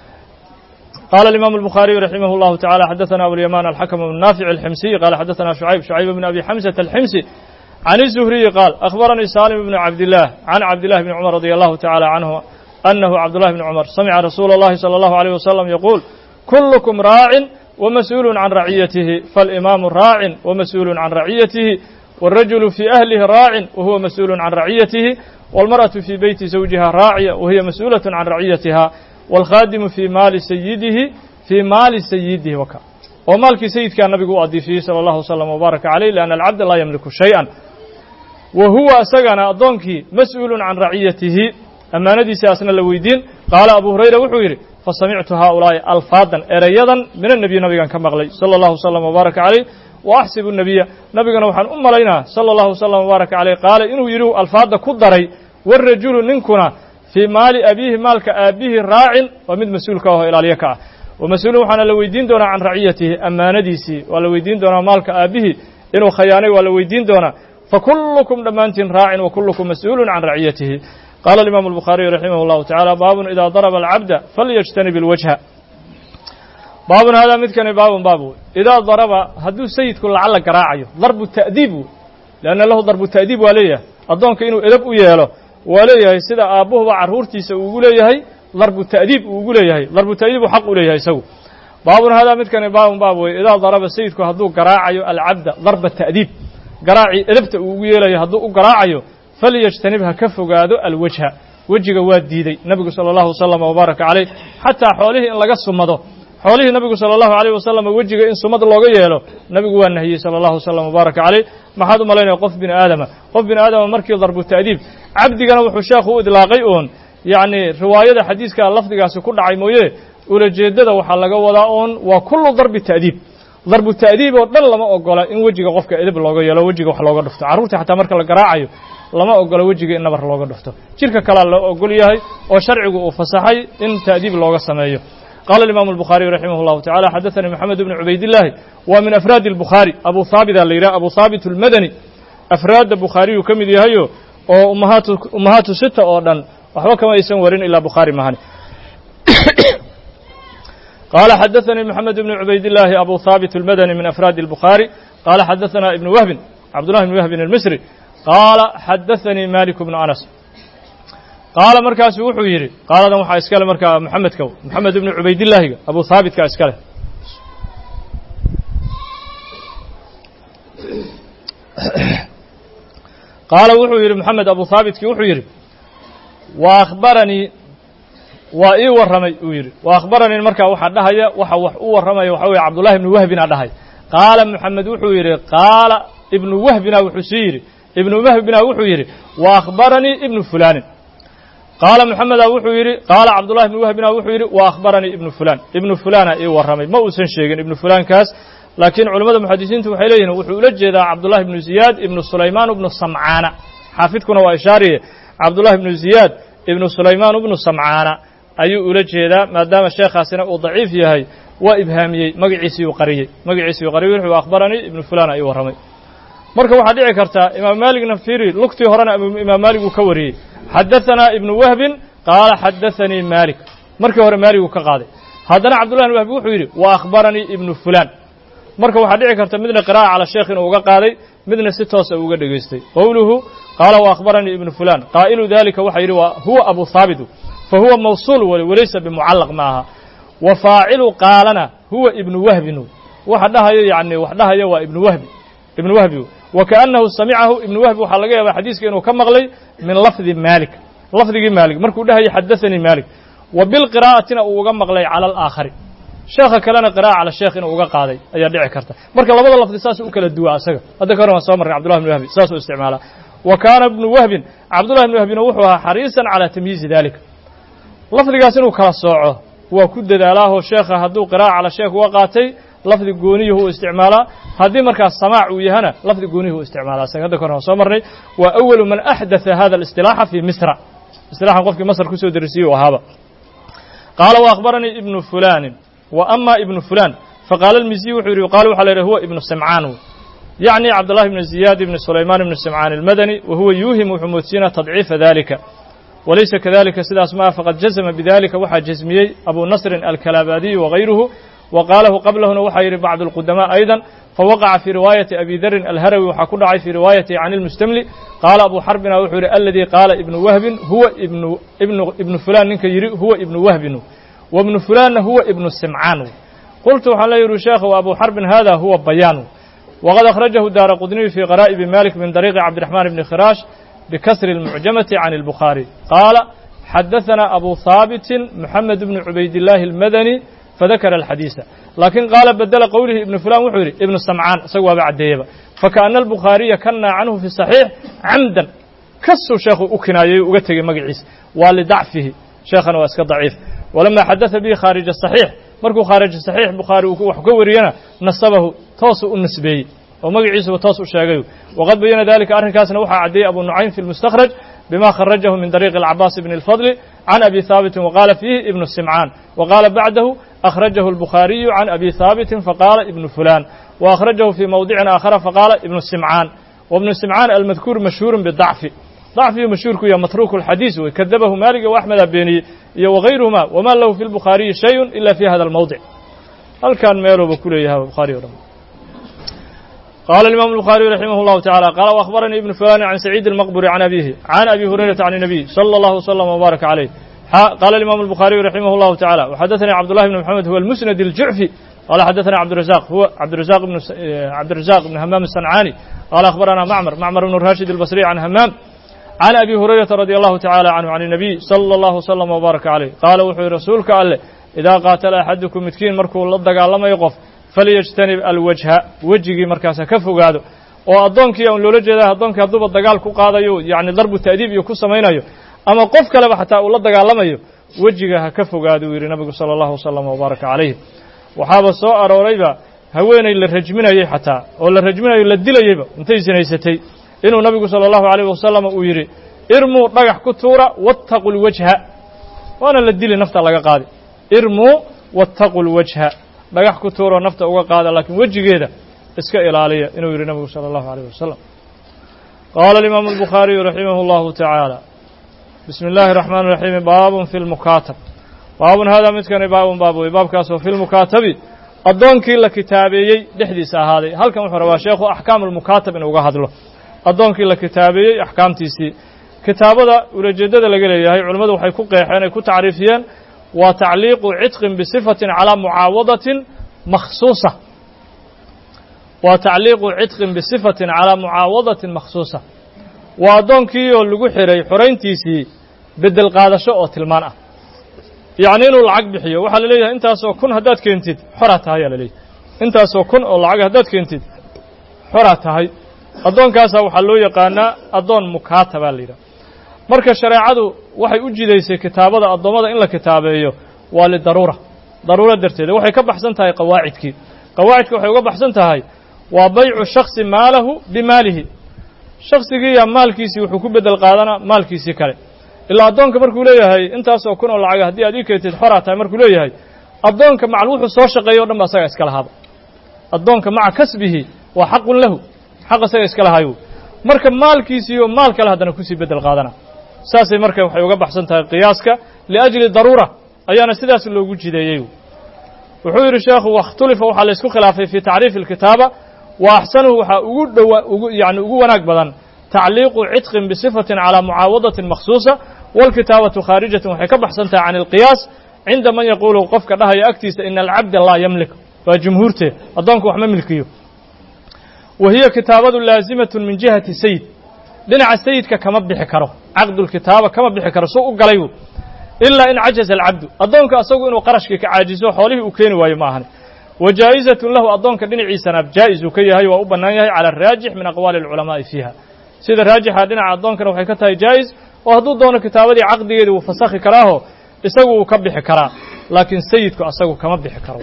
qaala alimaamu الbukhaariyu raximah اllahu tacala xadaثana abulyamaan alxakm bn naafic alximsiy qaala xadaثana shucayb shucayb bn abi xamsata alximsi can الzuhriyi qaal akhbaranii salim bn cabdillaah can cabdillahi bni cumar radi allahu tacala canhu anahu cabdullahi bni cumar samica rasuula اllahi salى allahu alayh wasalam yaquul kullukum raacin wamas-uulu can raciyatihi faاlimaamu raacin wamas-uulu can raciyatihi wاlrajulu fii ahlihi raacin wahuwa mas-uulu can raciyatihi والمرأة في بيت زوجها راعية وهي مسؤولة عن رعيتها والخادم في مال سيده في مال سيده وكا ومالك سيد كان النبي قد فيه صلى الله وسلم وبارك عليه لأن العبد لا يملك شيئا وهو أسجن أضنك مسؤول عن رعيته أما ندي ساسنا لويدين قال أبو هريرة وحويري fasamictu haaulaa'i alfaadan erayadan min annabiy nabigan ka maqlay sala allahu wasalam wabaaraka calayh wa axsibu nabiya nabigana waxaan u malaynaa sala allahu wasalam wabaaraka calayh qaala inuu yidhi alfaadda ku daray warajulu ninkuna fii maali abiihi maalka aabbihi raacin waa mid mas-uulka ah oo ilaaliyo ka ah wa mas-uulun waxaana la weydiin doonaa can raciyatihi ammaanadiisii waa la weydiin doonaa maalka aabbihi inuu khayaanay waa la weydiin doonaa fakullukum dhammaantiin raacin wa kullukum mas-uulun can raciyatihi qaala alimaamu albukhaariyu raximah allahu tacaala baabun idaa daraba alcabda falyajtanib ilwajha baabun haadaa midkani baabun baab wey idaa daraba hadduu sayidku lacalla garaacayo darbu ta'diib wey lianna lahu darbu ta'diib waa leeyahay addoonka inuu edab u yeelo waa leeyahay sida aabbuhuba carruurtiisa uugu leeyahay darbu ta'diib uu ugu leeyahay darbu ta'diib uu xaq u leeyahay isagu baabun haadaa midkani baabun baab wey idaa daraba sayidku hadduu garaacayo alcabda darba ta'diib garaacii edabta uu ugu yeelayo hadduu u garaacayo falyajtanib ha ka fogaado alwajha wejiga waa diiday nebigu sala allahu wasalam wabaaraka calayh xataa xoolihii in laga sumado xoolihii nebigu sala allahu alayh wasalam wejiga in sumad looga yeelo nebigu waa nahiyey sala allahu wasalam wabaaraka calayh maxaad u malaynaya qof bini aadama qof bini aadama markii darbu ta'diib cabdigana wuxuu sheekhu u idlaaqay uun yacni riwaayada xadiiska lafdigaasi ku dhacay mooye ulajeeddada waxaa laga wadaa uun waa kullu darbi ta'diib darbu ta'diib oo dhan lama ogola in wejiga qofka edab looga yeelo wejiga wax looga dhufto carruurta xataa marka la garaacayo lama ogola wejiga in nabar looga dhufto jirka kalea loo ogol yahay oo sharcigu uu fasaxay in ta'diib looga sameeyo qaala alimaamu albukhaariyu raximah allahu tacala xadaثanii moxamed bnu cubaydillaahi waa min afraadi albukhaari abu haabita la yidhaha abu haabit almadani afraadda bukhaariyuu ka mid yahayo oo ummahaatu ummahaatu sita oo dhan waxba kama aysan warin ilaa bukhaari mahani قال حدثني محمد بن عبيد الله أبو ثابت المدني من أفراد البخاري قال حدثنا ابن وهب عبد الله بن وهب المصري قال حدثني مالك بن أنس قال مركز وحو يري قال هذا وحا اسكاله مركا محمد كو محمد بن عبيد الله أبو ثابت كاسكاله قال وحو يري محمد أبو ثابت كي وحو يري وأخبرني waa ii warramay uu yidhi wa akhbaranii markaa waxaa dhahaya waxa wax u warramaya waxa weye cabdullahi ibnu wahbina dhahay qaala moxamed wuxuu yidhi qaala ibnu wahbina wuxuu sii yidhi ibnu wahbina wuxuu yidhi wa akhbaranii ibnu fulaanin qaala moxameda wuxuu yidhi qaala cabdullahi ibnu wahbina wuxuu yidhi wa akhbaranii ibnu fulaan ibnu fulaana ii warramay ma uusan sheegin ibnu fulaankaas laakiin culimmada muxadisiintu waxay leeyihin wuxuu ula jeedaa cabdullahi ibnu ziyaad ibnu sulaymaan ibnu samcaana xaafidkuna waa ishaariye cabdullahi ibnu ziyaad ibnu sulaymaan ibnu samcaana ayuu ula jeedaa maadaama sheekhaasina uu daciif yahay waa ibhaamiyey magaciisii uu qariyey magaciisii uu qariyey wuxuu akhbaranii ibnu fulaan ay warramay marka waxaa dhici kartaa imaam maaligna fiiri lugtii horena imaam maalig uu ka wariyey xadaثanaa ibnu wahbin qaala xadaثanii maalik markii hore maalig uu ka qaaday haddana cabdullahi ibn wahbi wuxuu yidhi wa akhbaranii ibnu fulaan marka waxaa dhici karta midna qiraa'a cala sheekh inuu uga qaaday midna si toosa uga dhegaystay qowluhu qaala wa akhbaranii ibnu fulaan qaa'ilu dalika waxa yidhi waa huwa abu haabit fahuwa mawsuul walaysa bimucallaq maaha wa faacilu qaalana huwa ibnu wahbin waxa dhahayo yani wax dhahayo waa ibnu wahbi ibnu wahbi wa kaannahu samicahu ibnu wahbi waxaa laga yaabaa xadiiska inuu ka maqlay min lafdi maalik lafdigii maalik markuu dhahayo xadaثanii maalik wa bilqiraa'atina uu uga maqlay cala alaakhari sheekha kalena qiraa'a cala sheekh inuu uga qaaday ayaa dhici karta marka labada lafdi saas u kala duwa asaga hadda ka hor waan soo marnay cabdullahi ibnu wahbi saas u isticmaalaa wa kaana ibnu wahbin cabdullahi ibnu wahbina wuxuu ahaa xariisan calaa tamyiizi dalika lafdigaas inuu kala sooco waa ku dadaalaahoo sheekha hadduu qiraa'a cala sheekh uga qaatay lafdi gooniyuhu u isticmaalaa haddii markaas samaac uu yahana lafdi gooniyuhu u isticmaalaa isaga hadda ka hor waan soo marnay waa awalu man axdatha hada اlisطilaaxa fii misra isilaaxan qofkii masr kusoo derisiyey u ahaaba qaala wa akhbaranii ibnu fulaanin wa ama ibnu fulaan faqaala almisiy wuxuu yidhi qaala waxa la yidhaha huwa ibnu samcaan yacni cabdullahi ibnu ziyaad ibni sulaymaan ibni samcaan almadani wa huwa yuuhim wuxuu moodsiinaa tadciifa dalika walaysa kadalika sidaas maa faqad jazma bidalika waxaa jazmiyey abu nasrin alkalaabadiyu wagayruhu wa qaalahu qablahuna waxaa yidhi bacdu alqudamaa aydan fawaqaca fii riwaayati abi darin alharawi waxaa ku dhacay fii riwaayatihi can ilmustamli qaala abu xarbina wuxuu yidhi aladii qaala ibnu wahbin huwa ibnu ibnu ibnu fulaan ninka yidhi huwa ibnu wahbin wa ibnu fulaanna huwa ibnu simcaan qultu waxaan la yidhi sheekh wa abu xarbin hada huwa bayaan waqad akhrajahu daara qudniyu fii qaraa'ibi malik min dariiqi cabdiraxmaan ibni khiraash بكسر المعجمة عن البخاري قال حدثنا أبو ثابت محمد بن عبيد الله المدني فذكر الحديث لكن قال بدل قوله ابن فلان وحوري ابن السمعان سوى بعد ديبا فكأن البخاري كنا عنه في الصحيح عمدا كسو شيخ أكناي وقتك مقعيس ولضعفه شيخنا واسك ضعيف ولما حدث به خارج الصحيح markuu khaarij saxiix bukhaari uu wax ka wariyana nasabahu toos u nisbeeyey oo magaciisa toos u sheegay waqad bayana dalika arrinkaasna waxa cadeeyay Abu Nu'aym fi al-Mustakhraj bima kharrajahu min tariiq al-Abbas ibn al-Fadl an Abi Thabit wa qala fihi ibn Sim'an wa qala ba'dahu akhrajahu al-Bukhari an Abi Thabit faqala ibn fulan wa akhrajahu fi mawdi'in akhar faqala ibn Sim'an wa ibn Sim'an al-madhkur mashhur bi-dha'f ضعف مشهور كيا متروك الحديث وكذبه مالك وأحمد بن وغيرهما وما له في البخاري شيء إلا في هذا الموضع هل كان ماله بكل يها البخاري ورحمه قال الإمام البخاري رحمه الله تعالى قال وأخبرني ابن فلان عن سعيد المقبري عن أبيه عن أبي هريرة عن النبي صلى الله وسلم وبارك عليه قال الإمام البخاري رحمه الله تعالى وحدثني عبد الله بن محمد هو المسند الجعفي قال حدثنا عبد الرزاق هو عبد الرزاق بن عبد الرزاق بن همام الصنعاني قال أخبرنا معمر معمر بن راشد البصري عن همام عن أبي هريرة رضي الله تعالى عنه عن النبي صلى الله وسلم وبارك عليه قال وحي رسولك قال إذا قاتل أحدكم مسكين مركو لدق لما يقف فليجتنب الوجه وجهي مركاسا كفوغادو oo adoonkii aan loola jeedaa adoonkii hadduu dagaal ku qaadayo yaani darbu taadiib iyo ku sameeynayo ama qof kale ba xataa uu la dagaalamayo wajiga ha ka fogaado wiiri nabiga sallallahu alayhi wasallam wa baraka alayhi waxaaba soo aroorayba haweenay la rajminayay xataa oo la rajminayo la dilayayba intay sinaysatay inuu nabigu sallallahu alayhi wasallam uu yiri irmu dhagax ku tuura wattaqul wajha wana la dilay nafta laga qaadi irmu wattaqul wajha dhagax ku tuura nafta uga qaada laakiin wajigeeda iska ilaaliya inuu yiri nabigu sallallahu alayhi wasallam qala al-imam al-bukhari rahimahullahu ta'ala bismillahir rahmanir rahim babun fil mukatab babun hada midkan babun babu babkaas oo fil mukatabi adoonkii la kitaabeeyay dhexdiisa ahaaday halkan wuxuu rabaa sheekhu ahkaamul mukatab inuu uga hadlo adoonkii la kitaabeeyay ahkaamtiisii kitaabada ulajeedada laga leeyahay culimadu waxay ku qeexeen ay ku taariifiyeen wa ta'liiqu 'itqin bi sifatin 'ala mu'aawadatin makhsuusa wa ta'liiqu 'itqin bi sifatin 'ala mu'aawadatin makhsuusa wa adoonkii oo lagu xiray xoreyntiisii bedel qaadasho oo tilmaan ah yaani inuu lacag bixiyo waxa la leeyahay intaas oo kun hadaad keentid xora tahay la leeyahay intaas oo kun oo lacag hadaad keentid xora tahay adoonkaas waxa loo yaqaanaa adoon mukaataba la yiraahdo marka shariicadu waxay u jideysay kitaabada adoomada in la kitaabeeyo waa li daruura daruura darteed waxay ka baxsan tahay qawaacidkii qawaacidku waxay uga baxsan tahay waa bay'u shakhsi maalahu bimaalihi shakhsigii ya maalkiisii wuxuu ku bedel qaadana maalkiisii kale ilaa adoonka markuu leeyahay intaas oo kun oo lacag hadii aad keentid xora tahay markuu leeyahay adoonka macal wuxuu soo shaqeeyo dhan ba asaga iska lahaaba adoonka maca kasbihi waa xaqun lahu xaq asaga iska lahayo marka maalkiisii iyo maal kale hadana ku sii bedel qaadana saasay marka waxay uga baxsan tahay qiyaaska li ajli daruura ayaana sidaas loogu jideeyay wuxuu yiri sheekhu waqtulifa waxa la isku khilaafay fi ta'riif al-kitaba wa ahsanuhu waxa ugu dhawa ugu yaani ugu wanaag badan ta'liiqu 'itqin bi sifatin 'ala mu'aawadatin makhsuusa wal kitabatu kharijatun waxay ka baxsan tahay 'an al-qiyaas 'inda man yaqulu qofka dhahaya agtiisa in al-'abd la yamlik wa jumhuurte adoonku wax ma milkiyo وهي كتابة لازمة من جهة سيد لنع السيد كما بحكره عقد الكتابة كما بحكره سوء قليو إلا إن عجز العبد أظنك أسوء إنه قرشك كعاجزه حوله وكين ويماهن وجائزة له أظنك لنع سنب جائز كي هي وأبنايه على الراجح من أقوال العلماء فيها سيد الراجح لنع أظنك لو حكتها جائز وهدود دون كتابة عقد وفسخ كراه يسوء كبحكره لكن سيدك أسوء كما بحكره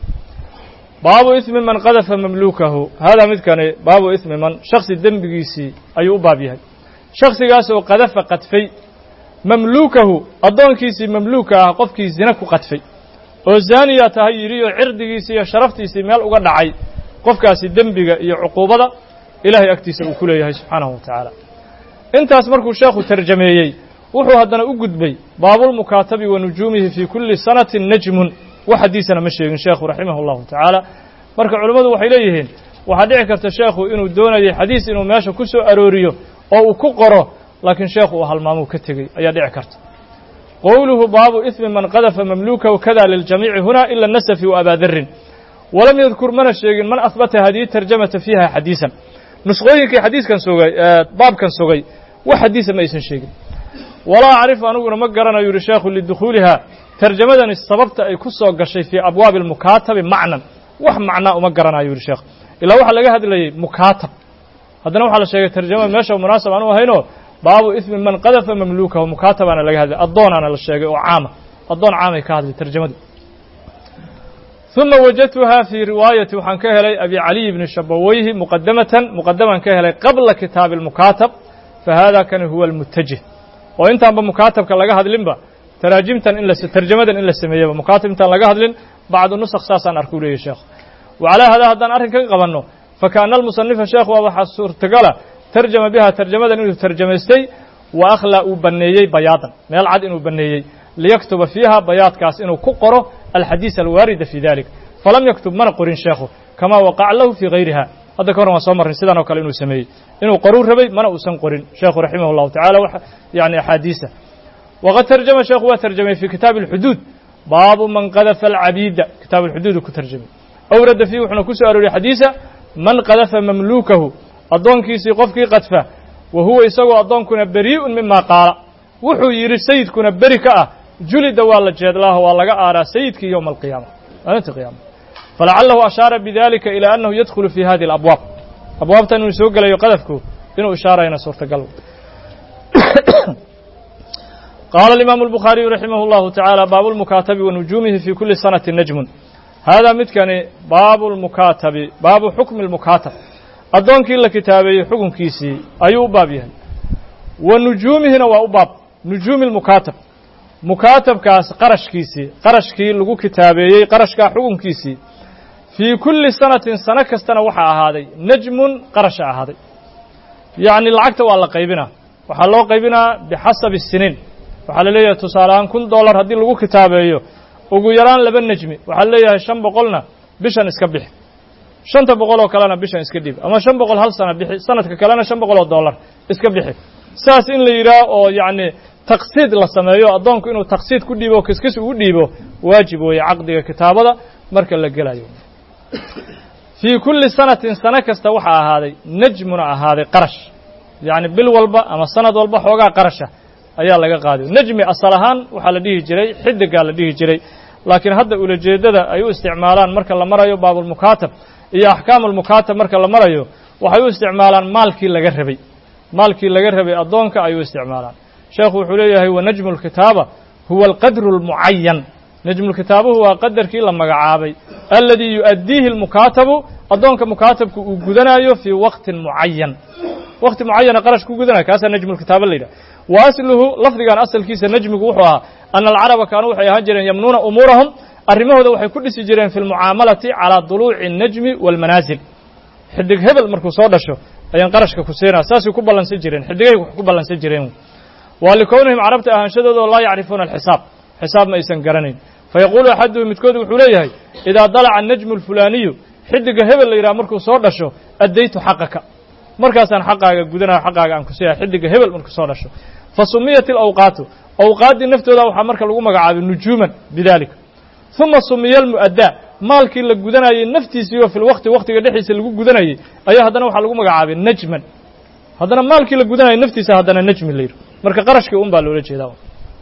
باب اسم من قذف مملوكه هذا مذكر باب اسم من شخص دنبغيسي اي بابيه شخص قاسو قذف قدفي مملوكه ادونكيسي مملوكه قفكي زنا ku qadfay oo zaaniya tahay yiriyo cirdigiisa iyo sharaftiisa meel uga dhacay qofkaasi dambiga iyo cuquubada ilaahay agtiisa uu ku leeyahay subhanahu wa ta'ala intaas markuu sheekhu tarjameeyay wuxuu hadana u gudbay baabul mukatabi wa nujumihi fi kulli sanatin najmun وحديثنا ما sheegin sheekhu rahimahullahu ta'ala marka culimadu waxay leeyihiin waxa dhici karta sheekhu inuu doonayo xadiis inuu meesha ku soo arooriyo oo uu ku qoro laakiin sheekhu uu halmaamo ka tagay ayaa dhici karta qawluhu baabu ismi man qadafa mamlukahu kada lil jami' huna illa an-nasafi wa aba dharr ولم يذكر من sheegin man athbata hadii tarjamata fiha hadiisan nusqooyinkii xadiiskan sugay baabkan sugay wax xadiis ma aysan sheegin wala aarif anuguna ma garanayo yiri sheekhu lidukhuliha ترجمة السبب يكون قشي في أبواب المكاتب معنى وح معنى وما قرنا يقول الشيخ إلا وح لقى هذا اللي مكاتب هذا نوع على شيء ترجمة ماشى ومناسب عنه هينو باب اسم من قذف مملوكه ومكاتب أنا لقى هذا الضون أنا للشيء وعامة addoon caamay ka hadlay tarjamadu ثuma wajadtuha fii riwaayati waxaan ka helay abi caliy bni shabawayhi muqadamatan muqadaman ka helay qabla kitaabi اlmukaatab fahada kani huwa almutajih oo intaanba mukaatabka laga hadlinba taraajimtan in la tarjamadan in la sameeyaba mukaatab intaan laga hadlin bacdu nusakh saasaan arkuu leeyahy sheekh wacalaa hadaa haddaan arrinkan qabanno fakaana almusanifa sheekh waa waxaa suurtagala tarjama biha tarjamadan inuu tarjamaystay wa akhlaa uu baneeyey bayaadan meel cad inuu baneeyey liyaktuba fiiha bayaadkaas inuu ku qoro alxadiis alwaarida fi dalik falam yaktub mana qorin sheekhu kamaa waqaca lahu fii gayriha hadda ka horan waan soo marrin sidan oo kale inuu sameeyey inuu qoruu rabay mana uusan qorin sheekhu raximah llahu tacala yani axaadiisa waqad tarjama sheekhu waa tarjamay fi kitaabi alxuduud baabu man qadafa alcabiida kitaab alxuduudu ku tarjamay awrada fiih wuxuuna ku soo arooriyey xadiisa man qadafa mamluukahu addoonkiisii qofkii qadfa wa huwa isagoo addoonkuna berii'un mima qaala wuxuu yidhi sayidkuna beri ka ah julida waa la jeedlaaho waa laga aaraa sayidkii yowma alqiyaama maalinta qiyaama falacalahu ashaara bidalika ilaa annahu yadkhulu fi hadihi alabwaab abwaabtan inuu soo gelayo qadafku inuu ishaarayna suurtagal qaala alimaamu albukhaariyu raximah اllahu tacaala baabu lmukaatabi wa nujuumihi fi kuli sanati najmun haadaa midkani baabu lmukaatabi baabu xukmi lmukaatab addoonkii la kitaabeeyey xukunkiisii ayuu u baab yahay wa nujuumihina waa u baab nujuumi lmukaatab mukaatabkaas qarashkiisii qarashkii lagu kitaabeeyey qarashkaa xukunkiisii fii kulli sanatin sano kastana waxaa ahaaday najmun qarasha ahaaday yacni lacagta waa la qaybinaa waxaa loo qaybinaa bixasabi siniin waxaa la leeyahay tusaale ahaan kun dollar haddii lagu kitaabeeyo ugu yaraan laba najmi waxaa leeyahay shan boqolna bishan iska bixi shanta boqol oo kalena bishan iska dhib ama shan boqol hal sana bixi sanadka kalena shan boqol oo dollar iska bixi saas in la yidhaah oo yacni taqsiid la sameeyo addoonku inuu taqsiid ku dhiibo kiskis ugu dhiibo waajib weeye caqdiga kitaabada marka la gelayo fii kulli sanatin sano kasta waxaa ahaaday najmuna ahaaday qarash yacni bil walba ama sanad walba xoogaa qarasha ayaa laga qaaday najmi asal ahaan waxaa la dhihi jiray xidigaa la dhihi jiray laakiin hadda ulajeeddada ay u isticmaalaan marka la marayo baabulmukaatab iyo axkaamulmukaatab marka la marayo waxay u isticmaalaan maalkii laga rabay maalkii laga rabay addoonka ay u isticmaalaan sheekhu wuxuu leeyahay wa najmu lkitaaba huwa alqadru almucayan najmulkitaabuhu waa qadarkii la magacaabay aladii yu'addiihi almukaatabu addoonka mukaatabku uu gudanayo fii waqtin mucayan waqti mucayana qarash ku gudanayo kaasaa najmulkitaaba la yidhaha wa asluhu lafdigan asalkiisa najmigu wuxuu ahaa ana alcaraba kaanuu waxay ahaan jireen yamnuuna umuurahum arrimahooda waxay ku dhisi jireen fi lmucaamalati calaa duluuci الnajmi wاlmanaasil xidig hebel markuu soo dhasho ayaan qarashka ku siinaa saasay ku ballansan jireen xidigay wax ku ballansan jireen waa likownihim carabta ahaanshadooda oo laa yacrifuuna alxisaab xisaab ma aysan garanayn fayaquulu axaduhu midkood wuxuu leeyahay idaa dalaca الnajmu اlfulaaniyu xidiga hebel la yidhaha markuu soo dhasho addaytu xaqaka markaasaan xaqaaga gudanayo xaqaaga aan ku siiya xidiga hebel markuu soo dhasho fa sumiyat alawqaatu awqaaddii naftooda waxaa marka lagu magacaabay nujuuman bidalika uma sumiya almu'addaa maalkii la gudanayey naftiisii oo fi lwaqti waqtiga dhexdiisa lagu gudanayey ayaa haddana waxaa lagu magacaabay najman haddana maalkii la gudanayay naftiisa haddana najmi la yidhi marka qarashkii un baa loola jeedaa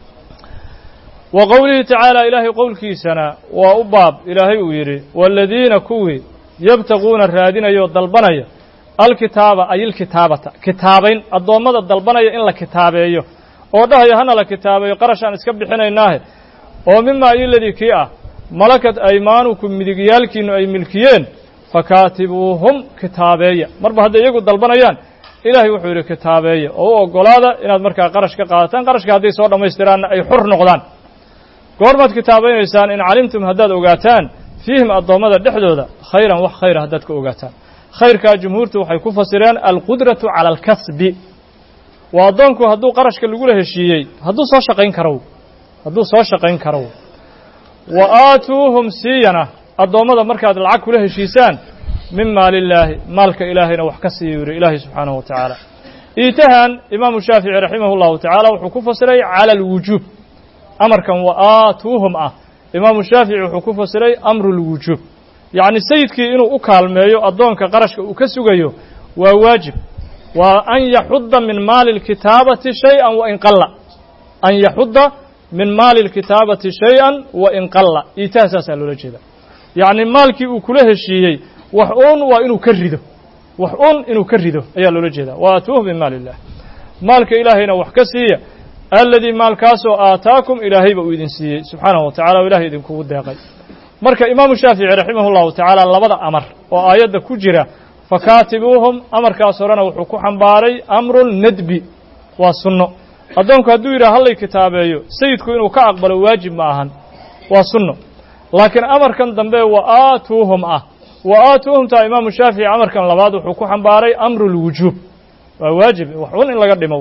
wa qowlihi tacaala ilaahay qowlkiisana waa u baab ilaahay uu yidhi waaladiina kuwii yabtaquuna raadinaya oo dalbanaya alkitaaba ay ilkitaabata kitaabayn addoommada dalbanaya in la kitaabeeyo oo dhahaya hana la kitaabeeyo qarashaan iska bixinaynaahe oo mimaa iladii kii ah malakat aymaanukum midigyaalkiinnu ay milkiyeen fakaatibuuhum kitaabeeya marba hadday iyagu dalbanayaan ilaahay wuxuu yidhi kitaabeeya oo u oggolaada inaad markaa qarash ka qaadataan qarashka hadday soo dhammaystiraanna ay xur noqdaan goormaad kitaabaynaysaan in calimtum haddaad ogaataan fiihim addoommada dhexdooda khayran wax khayra haddaad ka ogaataan khayrkaa jumhuurtu waxay ku fasireen alqudratu cala alkasbi waa addoonku hadduu qarashka lagula heshiiyey hadduu soo shaqayn karow hadduu soo shaqayn karow wa aatuuhum siiyana addoommada markaad lacag kula heshiisaan min maalillaahi maalka ilaahayna wax ka siiya yidhi ilaahay subxaanahu wa tacaala iitahan imaamu shaafici raximah llahu tacaala wuxuu ku fasiray cala alwujuub amarkan wa aatuuhum ah imaamu shaafici wuxuu ku fasiray amru lwujuub yacni sayidkii inuu u kaalmeeyo addoonka qarashka uu ka sugayo waa waajib waa an yaxudda min maali اlkitaabati shay-an wain qalla an yaxudda min maali اlkitaabati shay-an wain qalla iitaha saasaa loola jeeda yacni maalkii uu kula heshiiyey wax uun waa inuu ka rido wax uun inuu ka rido ayaa loola jeedaa wa aatuuhu min maali illah maalka ilaahayna wax ka siiya alladii maalkaasoo aataakum ilaahayba uu idin siiyey subxaanahu wa tacala o ilahay idinkugu deeqay marka imaamu shaafici raximahu llahu tacaala labada amar oo aayadda ku jira fakaatibuuhum amarkaas horena wuxuu ku xambaaray amrulnadbi waa sunno addoonku hadduu yidhaha hallay kitaabeeyo sayidku inuu ka aqbalo waajib ma ahan waa sunno laakiin amarkan dambe wa aatuuhum ah wa aatuuhum taa imaamu shaafici amarkan labaad wuxuu ku xambaaray amrulwujuub waa waajib waxun in laga dhimo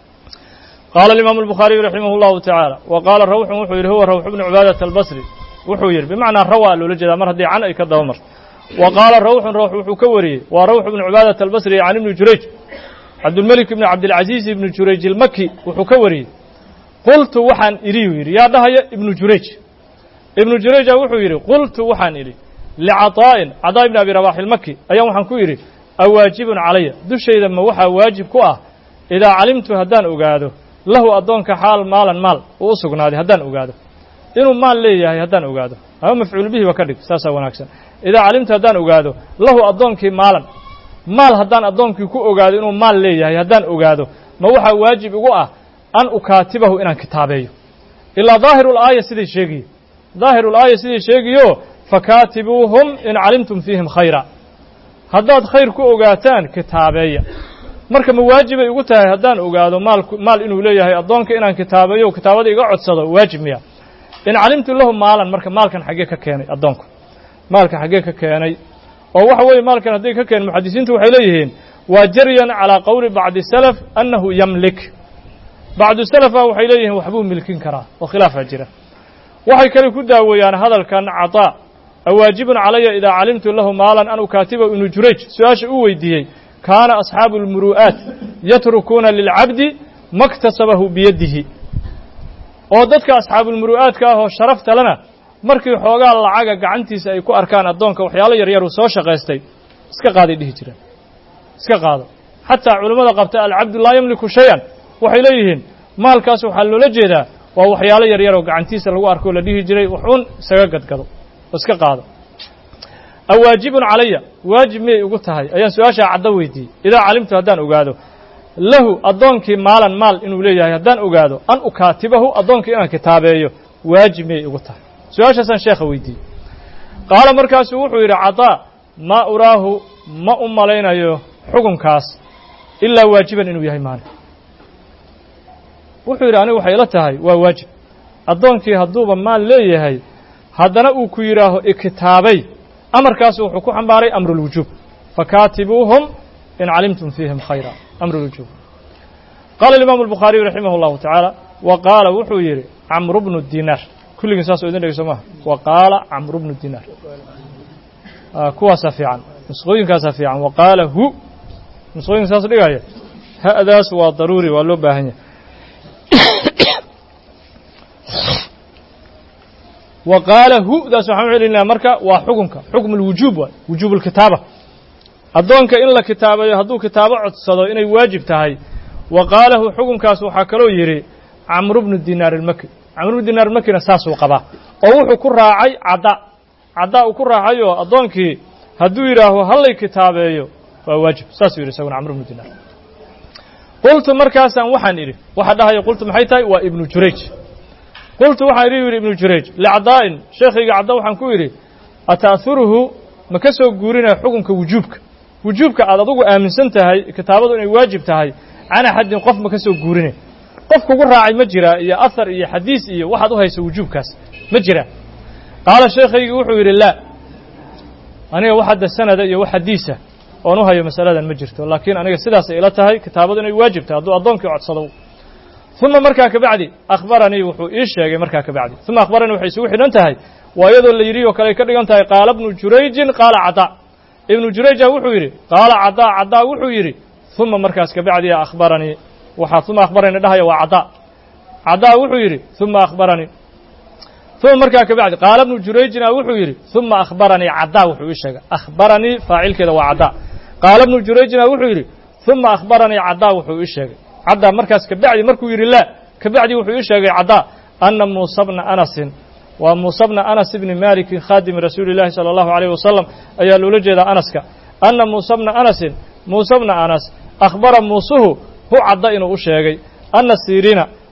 qaala alimaamu albukhaariyu raximah llahu tacaala wa qaala rawxun wuxuu yidhi huwa rawx bnu cibaadata albasri wuxuu yidhi bimacnaa rawaa loola jeedaa mar haddii can ay ka daba marto wa qaala rawxun rawx wuxuu ka wariyey waa rawx bnu cibaadata albasri can ibni jurayj cabdulmelik ibni cabdilcaziiz ibni jurayj ilmaki wuxuu ka wariyey qultu waxaan idhi yuu yidhi yaa dhahaya ibnu jurayj ibnu jurayja wuxuu yidhi qultu waxaan idhi licaطaa'in cadaa ibni abi rabax ilmaki ayaan waxaan ku yidhi awaajibun calaya dushayda ma waxaa waajib ku ah idaa calimtu haddaan ogaado lahu addoonka xaal maalan maal uu u sugnaaday haddaan ogaado inuu maal leeyahay haddaan ogaado ama mafcuul bihi ba ka dhig saasaa wanaagsan idaa calimtu haddaan ogaado lahu addoonkii maalan maal haddaan addoonkii ku ogaado inuu maal leeyahay haddaan ogaado ma waxaa waajib igu ah an ukaatibahu inaan kitaabeeyo ilaa daahirulaaya siday sheegiye daahirulaaya siday sheegiyo fakaatibuuhum in calimtum fiihim khayra haddaad khayr ku ogaataan kitaabeeya marka ma waajibay igu tahay haddaan ogaado maal maal inuu leeyahay addoonka inaan kitaabeeyo kitaabada iga codsado waajib miya in calimtu lahu maalan marka maalkan xaggee ka keenay addoonku maalkan xaggee ka keenay oo waxa weeye maalkan hadday ka keenay muxadisiintu waxay leeyihiin waa jaryan calaa qowli bacdi salaf annahu yamlik bacdu salafa waxay leeyihiin waxbuu milkin karaa oo khilaafaa jira waxay kale ku daaweeyaan hadalkan cataa awaajibun calaya idaa calimtu lahu maalan an ukaatibahu ibnu jurayj su-aasha uu weydiiyey kaana asxaabu almuru'aat yatrukuuna lilcabdi maktasabahu biyadihi oo dadka asxaabulmuru'aadka ah oo sharafta lena markii xoogaa lacaga gacantiisa ay ku arkaan addoonka waxyaalo yaryar uu soo shaqaystay iska qaaday dhihi jireen iska qaado xataa culimmada qabta alcabdu laa yamliku shay-an waxay leeyihiin maalkaas waxaa loola jeedaa waa waxyaalo yaryar oo gacantiisa lagu arko la dhihi jiray waxuun isaga gadgado oo iska qaado awaajibun calaya waajib miyay ugu tahay ayaan su-aashaa caddo weydiiyey idaa calimtu haddaan ogaado lahu addoonkii maalan maal inuu leeyahay haddaan ogaado an ukaatibahu addoonkii inaan kitaabeeyo waajib miyay ugu tahay su-aashaasaan sheekha weydiiyey qaala markaasuu wuxuu yidhi cadaa maa uraahu ma u malaynayo xukunkaas ilaa waajiban inuu yahay maalin wuxuu yidhi anigu waxay ila tahay waa waajib addoonkii hadduuba maal leeyahay haddana uu ku yidhaaho ikitaabay amarkaasi wuxuu ku xambaaray amrulwujuub fakaatibuuhum in calimtum fiihim khayra amrulwujuub qaala alimaamu albukhaariyu raximah allahu tacaala wa qaala wuxuu yidhi camru bnu dinaar kulligiin saas oo idin dhegeyso maaha wa qaala camru bnu dinaar kuwaasaa fiican nusqooyinkaasaa fiican wa qaala hu nusqooyinka saas dhigaya ha'daas waa daruuri waa loo baahan yahay wa qaala hu'daas waxaan u celinaa marka waa xukunka xukmu lwujuub waay wujuub alkitaaba addoonka in la kitaabayo hadduu kitaabo codsado inay waajib tahay wa qaalahu xukunkaas waxaa kaloo yidhi camru bnu dinaar ilmaki camru bnu dinaar ilmakina saasuu qabaa oo wuxuu ku raacay cadda caddaa uu ku raacay oo addoonkii hadduu yidhaaho hallay kitaabeeyo waa waajib saasuu yidhi isaguna camru bnu dinaar qultu markaasaan waxaan idhi waxa dhahaya qultu maxay tahay waa ibnu jurayj qultu waxaan idhi yidhi ibnu jurayj licadaa'in sheekhayga cadda waxaan ku yidhi ata'huruhu ma ka soo guurinaya xukunka wujuubka wujuubka aad adugu aaminsan tahay kitaabadu inay waajib tahay can axadin qof ma ka soo guurinay qof kugu raacay ma jiraa iyo ahar iyo xadiis iyo waxaad u hayso wujuubkaas ma jiraa qaala sheekhaygii wuxuu yidhi laa aniga wax hadda sanada iyo wax xadiisa oon u hayo masaladan ma jirto laakiin aniga sidaasay ila tahay kitaabadu inay waajib tahay hadduu addoonkii codsado uma markaa kabacdi akhbaranii wuxuu ii sheegay markaa kabacdi uma akhbaranii waxay isugu xidhan tahay waa iyadoo la yidhi oo kale ay ka dhigan tahay qaala ibnu jurayjin qaala cadaa ibnu jurayja wuxuu yidhi qaala cadaa cadaa wuxuu yidhi uma markaas kabacdi akhbaranii waxaa uma akhbaranii dhahaya waa cadaa cadaa wuxuu yidhi uma akhbaranii uma markaa kabacdi qaala ibnu jurayjina wuxuu yidhi uma akhbaranii cadaa wuxuu ii sheegay akhbaranii faacilkeeda waa cadaa qaala ibnu jurayjina wuxuu yidhi uma akhbaranii cadaa wuxuu ii sheegay caddaa markaas kabacdi markuu yidhi laa kabacdi wuxuu ii sheegay caddaa ana muusa bna anasin waa muusa bna anas ibni malikin khaadimi rasuuli llahi sala allahu alayh wasalam ayaa loola jeedaa anaska ana muusa bna anasin muusa bna anas akhbara muusuhu hu cadda inuu u sheegay ana siriina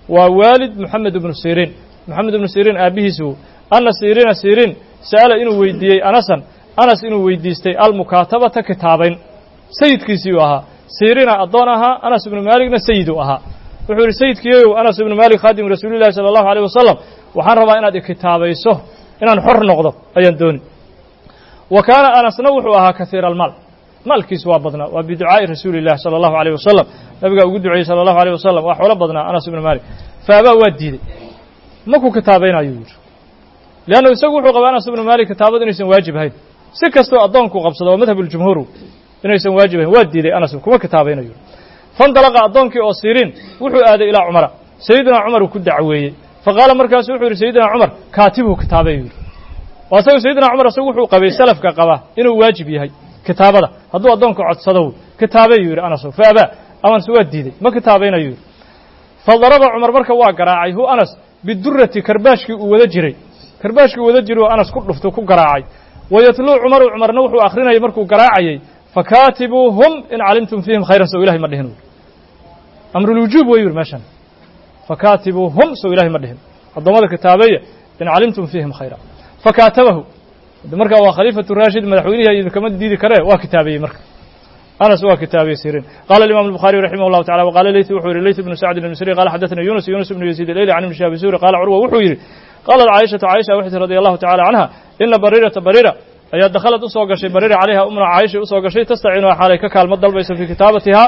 ووالد محمد بن سيرين محمد بن سيرين أبيهسو أن سيرين سيرين سأل إنه ويدي أنسا أنس إنه ويديستي المكاتبة كتابين سيد كيسيوها سيرين أضونها أنس بن مالك سيدوها وحور سيد كيو أنس بن مالك خادم رسول الله صلى الله عليه وسلم وحرم أن هذه كتابيسه إن حر نقضه أين دوني وكان أنس نوحها كثير المال مالك سوى بدنا وبدعاء رسول الله صلى الله عليه وسلم نبقى وجود دعاء صلى الله عليه وسلم وحول بدنا أنس بن مالك فأبى ودي ماكو كتابين أيوج لأنه يسوي حقوق أنس بن مالك كتابة إنه يسوي واجب هاي سكستو أضانك وقبصة ومذهب الجمهور إنه يسوي واجب هاي ودي لي أنس كم كتابين أيوج فانطلق أضانك أصيرين وحو آذي إلى عمر سيدنا عمر وكد دعويه فقال مركز وحو سيدنا عمر كاتبه كتابين وأسوي سيدنا عمر سوي حقوق قبي سلف كقبه إنه واجب هاي كتابة هذو أضانك عد صدوا كتابين يور أنس فأبى أمن سوى ديدي ما كتابين يور فضرب عمر بركة وقراعي هو أنس بالدرة كرباشك وذجري كرباشك وذجري وأنس كل رفته كقراعي ويتلو عمر وعمر نوح وآخرين يمركوا قراعي فكاتبوهم إن علمتم فيهم خيرا سو إلهي مدهن أمر الوجوب ويور ماشان فكاتبوهم سو إلهي مدهن الضماد الكتابية إن علمتم فيهم خيرا فكاتبه مركا وخليفة الراشد مدحوينها إذا كمان ديدي كره وكتابي مركا أنس وكتابي سيرين قال الإمام البخاري رحمه الله تعالى وقال ليث وحوري ليث بن سعد المصري قال حدثنا يونس يونس بن يزيد الليلي عن ابن شهاب الزهري قال عروة وحوري قالت عائشة عائشة وحدة رضي الله تعالى عنها إن بريرة بريرة أي دخلت أسوق شيء بريرة عليها أمنا عائشة أسوق شيء تستعينها حالك كالمد البيس في كتابتها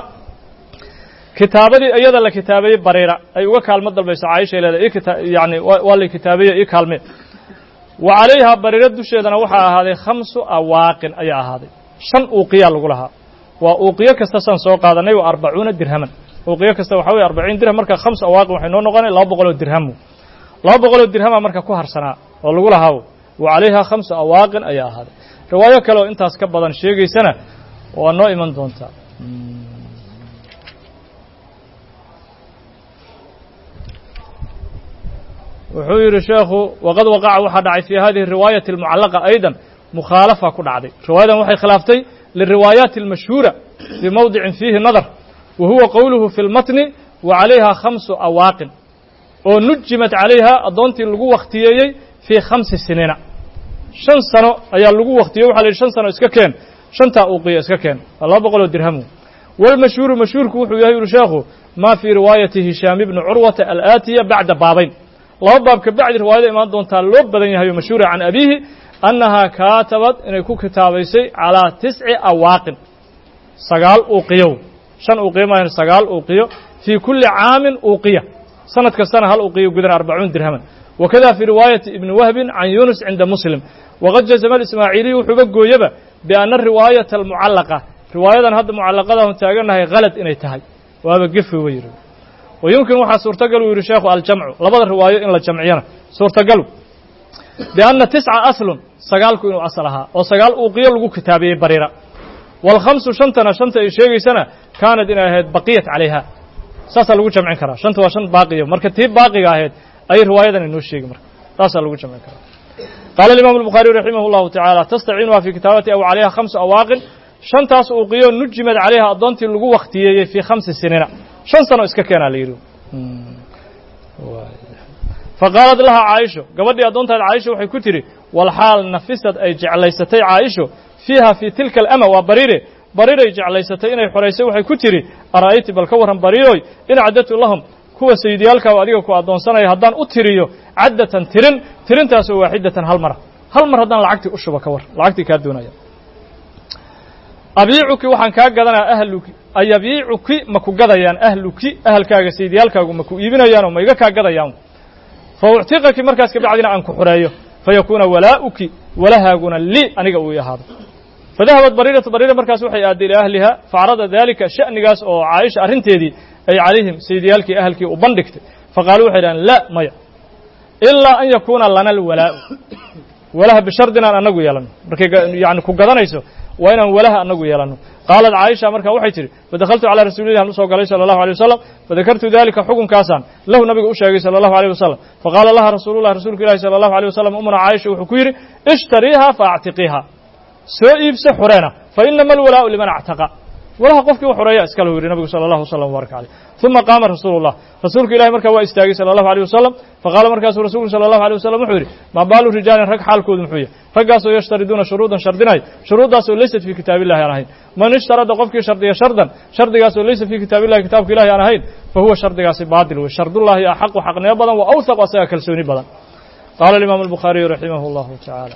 كتابة أيضا لكتابية بريرة أي وكالمد البيس عائشة إلى يعني واللي كتابية إيه كالمة وعليها بريرة دشيدنا وحا هذه خمس أواق أي هذه شن أوقيا لقولها وأوقيا كستسان سوق هذا نيو أربعون درهما أوقيا كست وحوي أربعين درهم مركا خمس أواق وحنون نغني لا بقولوا درهم لا بقولوا درهم مركا كهر سنة ولقولها هاو وعليها خمس أواق أي هذا رواية كلو أنت أسكبضا شيء سنة وأنه إيمان دونتا وحوير الشيخ وقد وقع واحد في هذه الرواية المعلقة أيضا مخالفة كل عادي رواية وحي خلافتي للروايات المشهورة في موضع فيه نظر وهو قوله في المتن وعليها خمس أواق ونجمت عليها أضونتي اللقوة اختياري في خمس سنين شن سنة أي اللقوة اختياري وحالي شن سنة اسكاكين شن تأوقية اسكاكين الله بقوله درهمه والمشهور مشهور كوحو يهير شاخه ما في رواية هشام بن عروة الآتية بعد بابين الله باب كبعد رواية إمان دون تالوب بدن يهير مشهور عن أبيه أنها كاتبت إن يكون كتابيسي على تسع أواق سقال أوقيو شن أوقيو ما يعني سقال أوقيو في كل عام أوقية سنة كسنة هل أوقيو قدر أربعون درهما وكذا في رواية ابن وهب عن يونس عند مسلم وقد جزم الإسماعيلي وحبقه يبا بأن الرواية المعلقة رواية هذا معلقة تاجرنها غلط إن يتهي وهذا قف وير ويمكن واحد صورتقل ويرشاخ الجمع لبض الرواية إن الجمعية صورتقل بأن تسعة أصل سقال كونوا أصلها وسقال أوقية لقو كتابية بريرة والخمس شنطنا شنطة شيء سنة كانت إنها بقيت عليها ساسا لقو جمعين كرا شنطة وشنط باقية مركتيب باقية هيد أي رواية إنه شيء مرك ساسا لقو جمعين كرا قال الإمام البخاري رحمه الله تعالى تستعينها في كتابته أو عليها خمس أواق شنطة أوقية نجمت عليها أضنتي لقو وقتية في خمس سنين شن سنة إسكاكين عليه فقالت لها عائشة قبل أدونتها عائشة وحي كتري والحال نفست أي جعليستي عائشة فيها في تلك الأمة وبريرة بريرة جعليستي إني حريسي وحي كتري أرأيت بالكورهم بريري إن عدت لهم كوة سيديالك وأديك وأدون سنة يهدان أتريو عدة ترن ترن تاسو واحدة هالمرة هالمرة هدان لعقتي أشبه كور لعقتي كادونا أبيعك وحن كاقدنا أهلك أي أبيعك مكو قديان أهلك أهل كاق سيديالك ومكو إبنيان وما يقا كاقديان فاعتقك مركز كبعدنا عنك حرية فيكون ولاؤك ولها قنا لي أنا قوي هذا فذهبت بريرة بريرة مركز وحي أدي لأهلها فعرض ذلك شأن قاس أو عائشة أرنتيدي أي عليهم سيديالك أهلك وبندكت فقالوا حيران لا ميا إلا أن يكون لنا الولاء ولها بشرطنا أن نقول يلن يعني كقدنا يسو وإن ولها أن نقول يلن قالت عائشة مركز وحي تري فدخلت على رسول الله صلى الله عليه وسلم فذكرت ذلك حكم كاسان له نبي أشهد صلى الله عليه وسلم فقال لها رسول الله رسول الله صلى الله عليه وسلم أمنا عائشة وحكيري اشتريها فاعتقيها سئب سحرنا فإنما الولاء لمن اعتقى walaha qofkii u xoreeya iskala yiri nabigu sallallahu alayhi wasallam baraka alayhi thumma qama rasuulullah rasuulka ilaahay markaa waa istaagay sallallahu alayhi wasallam faqala markaasuu rasuulku sallallahu alayhi wasallam wuxuu yiri ma baalu rijaalin rag xaalkoodu muxuu yahay raggaasoo yashtariduna shuruudan shardinay shuruudaasoo laysat fi kitaabillahi aan ahayn man ishtarada qofkii shardiya shardan shardigaasoo laysa fi kitaabillahi kitaabka ilaahay aan ahayn fa huwa shardigaasi baadil wey shardullahi yaa xaq xaqnimo badan wa awthaq asaga kalsooni badan qala al-imam al-bukhari rahimahullahu ta'ala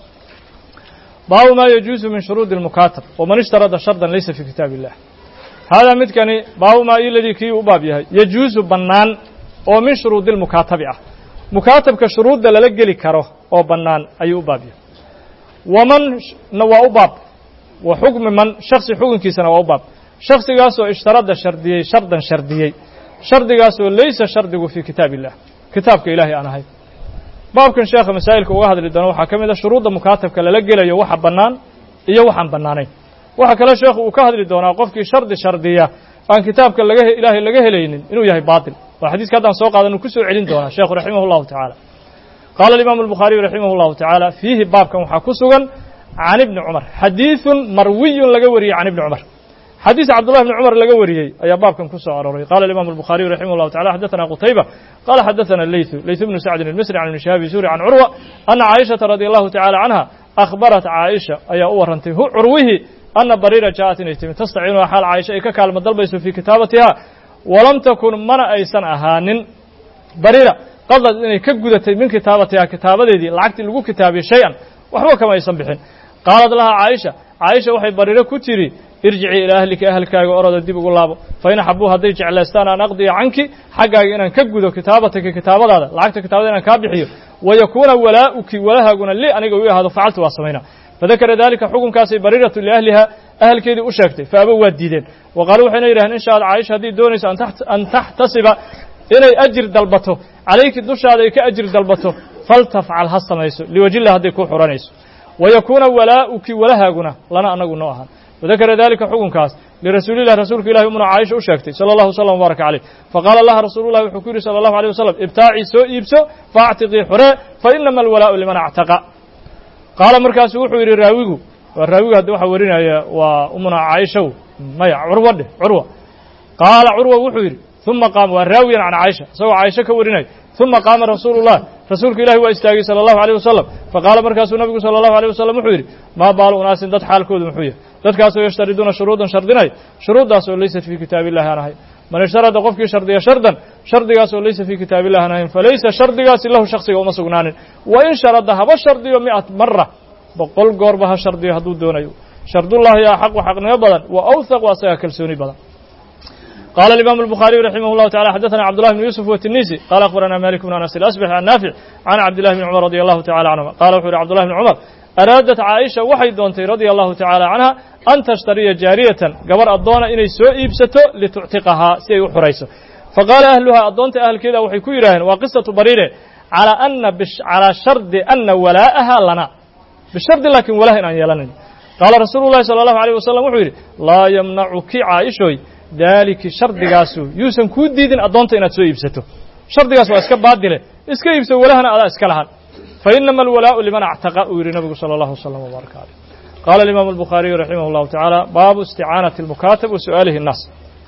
baabu ma yajuuzu min shuruudi al-mukatab wa man ishtarada shardan laysa fi kitaabillah hada midkani baabu ma illadii kii u baab yahay yajuuzu bannaan oo min shuruudi al-mukatabi ah mukatabka shuruudda lala geli karo oo bannaan ayuu u baab yahay waman waa u baab wa xukmi man shakhsi xukunkiisana waa u baab shakhsigaasoo ishtarada shardiyey shardan shardiyey shardigaasoo laysa shardigu fi kitaabillah kitaabka ilaahay aan ahayn baabkan sheekha masaa'ilka uga hadli doono waxaa ka mid ah shuruudda mukatabka lala gelayo waxa bannaan iyo waxaan bannaanayn waxa kale sheekhu uu ka hadli doonaa qofkii shardi shardiya aan kitaabka laga ilaahay laga helaynin inuu yahay baatil waa xadiiska haddaan soo qaadan uu ku soo celin doonaa sheekhu raximahullahu tacaala qaala alimaamu albukhaariyu raximahullahu tacaala fiihi baabkan waxaa ku sugan can ibni cumar xadiidun marwiyun laga wariyey can ibni cumar xadiis cabdullahi bni cumar laga wariyey ayaa baabkan ku soo arooray qala alimaamu albukhaariyu raximahullahu tacala xadathana qutayba qala xadathana leythu leyth bnu sacdin almisri can ibni shihaabi zuhri can curwa ana caayishata radia allahu tacala canha akhbarat caaisha ayaa u warrantay hu curwihi ana bariira ja'at inay timid tastaciinuha xaal caaisha ay ka kaalmo dalbayso fii kitaabatiha walam takun mana aysan ahaanin bariira qadad inay ka gudatay min kitaabatiha kitaabadeedii lacagtii lagu kitaabiyey shay-an waxba kama aysan bixin qaalad laha caaisha caaisha waxay bariiro ku tidhi irjicii ilaa ahlika ahalkaaga orada dib ugu laabo fa in axabuu hadday jeclaystaan aan aqdiya canki xaggaaga inaan ka gudo kitaabataka kitaabadaada lacagta kitaabada inaan kaa bixiyo wayakuuna walaa'uki walahaaguna li aniga u ahaado facaltu waa samaynaa fadakara dalika xukunkaasay bariiratu liahliha ahalkeedii u sheegtay fa aba waa diideen wa qaaluu waxayna yidhahdeen in shaad caaisha haddii doonayso an taxtasiba inay ajir dalbato calayki dushaada ay ka ajir dalbato faltafcal ha samayso liwajillah hadday kuu xuranayso wayakuuna walaa'uki walahaaguna lana anagu noo ahaan wadakara dalika xukunkaas lirasuulilah rasuulka ilahi umuna caaisha u sheegtay sala allahu wasalam wbaaraka caleyh faqaala laha rasuulullahi wuxuu ku yidhi sala allahu alيyh wasalam ibtaacii soo iibso faactiqii xuree fa inama alwalaa'u liman actaqa qaala markaasuu wuxuu yidhi raawigu waa raawigu hadda waxaa warinaya waa umuna caaishaw maya curwa dheh curwa qaala curwa wuxuu yidhi uma qaama waa raawiyan can caaisha isagoo caaisha ka warinaya uma qaama rasuulu llah rasuulka ilahi waa istaagay sala allahu alayh wasalam faqaala markaasuu nabigu sala allahu alayh wasalam wuxuu yidhi maa baalu unaasin dad xaalkoodu muxuu yahay dadkaasoo yashtariduuna shuruudan shardinay shuruuddaasoo laysat fii kitaabillahi aan ahayn man ishtarada qofkii shardiya shardan shardigaasoo laysa fii kitaabillahi aan ahayn falaysa shardigaasi lahu shaksiga uma sugnaanin wa in sharada haba shardiyo mi'at mara boqol goorba ha shardiyo hadduu doonayo shardullahi yaa xaqu xaqnimo badan wa awthaq waa asaga kalsooni badan قال الإمام البخاري رحمه الله تعالى حدثنا عبد الله بن يوسف والتنيسي قال أخبرنا مالك بن أنس الأصبح عن نافع عن عبد الله بن عمر رضي الله تعالى عنهما قال وحور عبد الله بن عمر أرادت عائشة وحي دونتي رضي الله تعالى عنها أن تشتري جارية قبر الضونة إني سوء إبسته لتعتقها سيء حريسه فقال أهلها الضونة أهل كذا وحي كويرهن وقصة بريرة على أن بش على شرط أن ولاءها لنا بالشرط لكن ولاء أن يلنني قال رسول الله صلى الله عليه وسلم وحيري لا يمنعك عائشة daaliki shardigaasu yuusan kuu diidin addoonta inaad soo iibsato shardigaas waa iska baadile iska iibso walahana adaa iska lahan fa inama alwalaa'u liman actaqa uu yidhi nabigu sala allahu wasalam wbaaraka caleyh qaala alimaamu albukhaariyu raximah allahu tacaala baabu isticaanati almukaatab wa su'aalihi annaas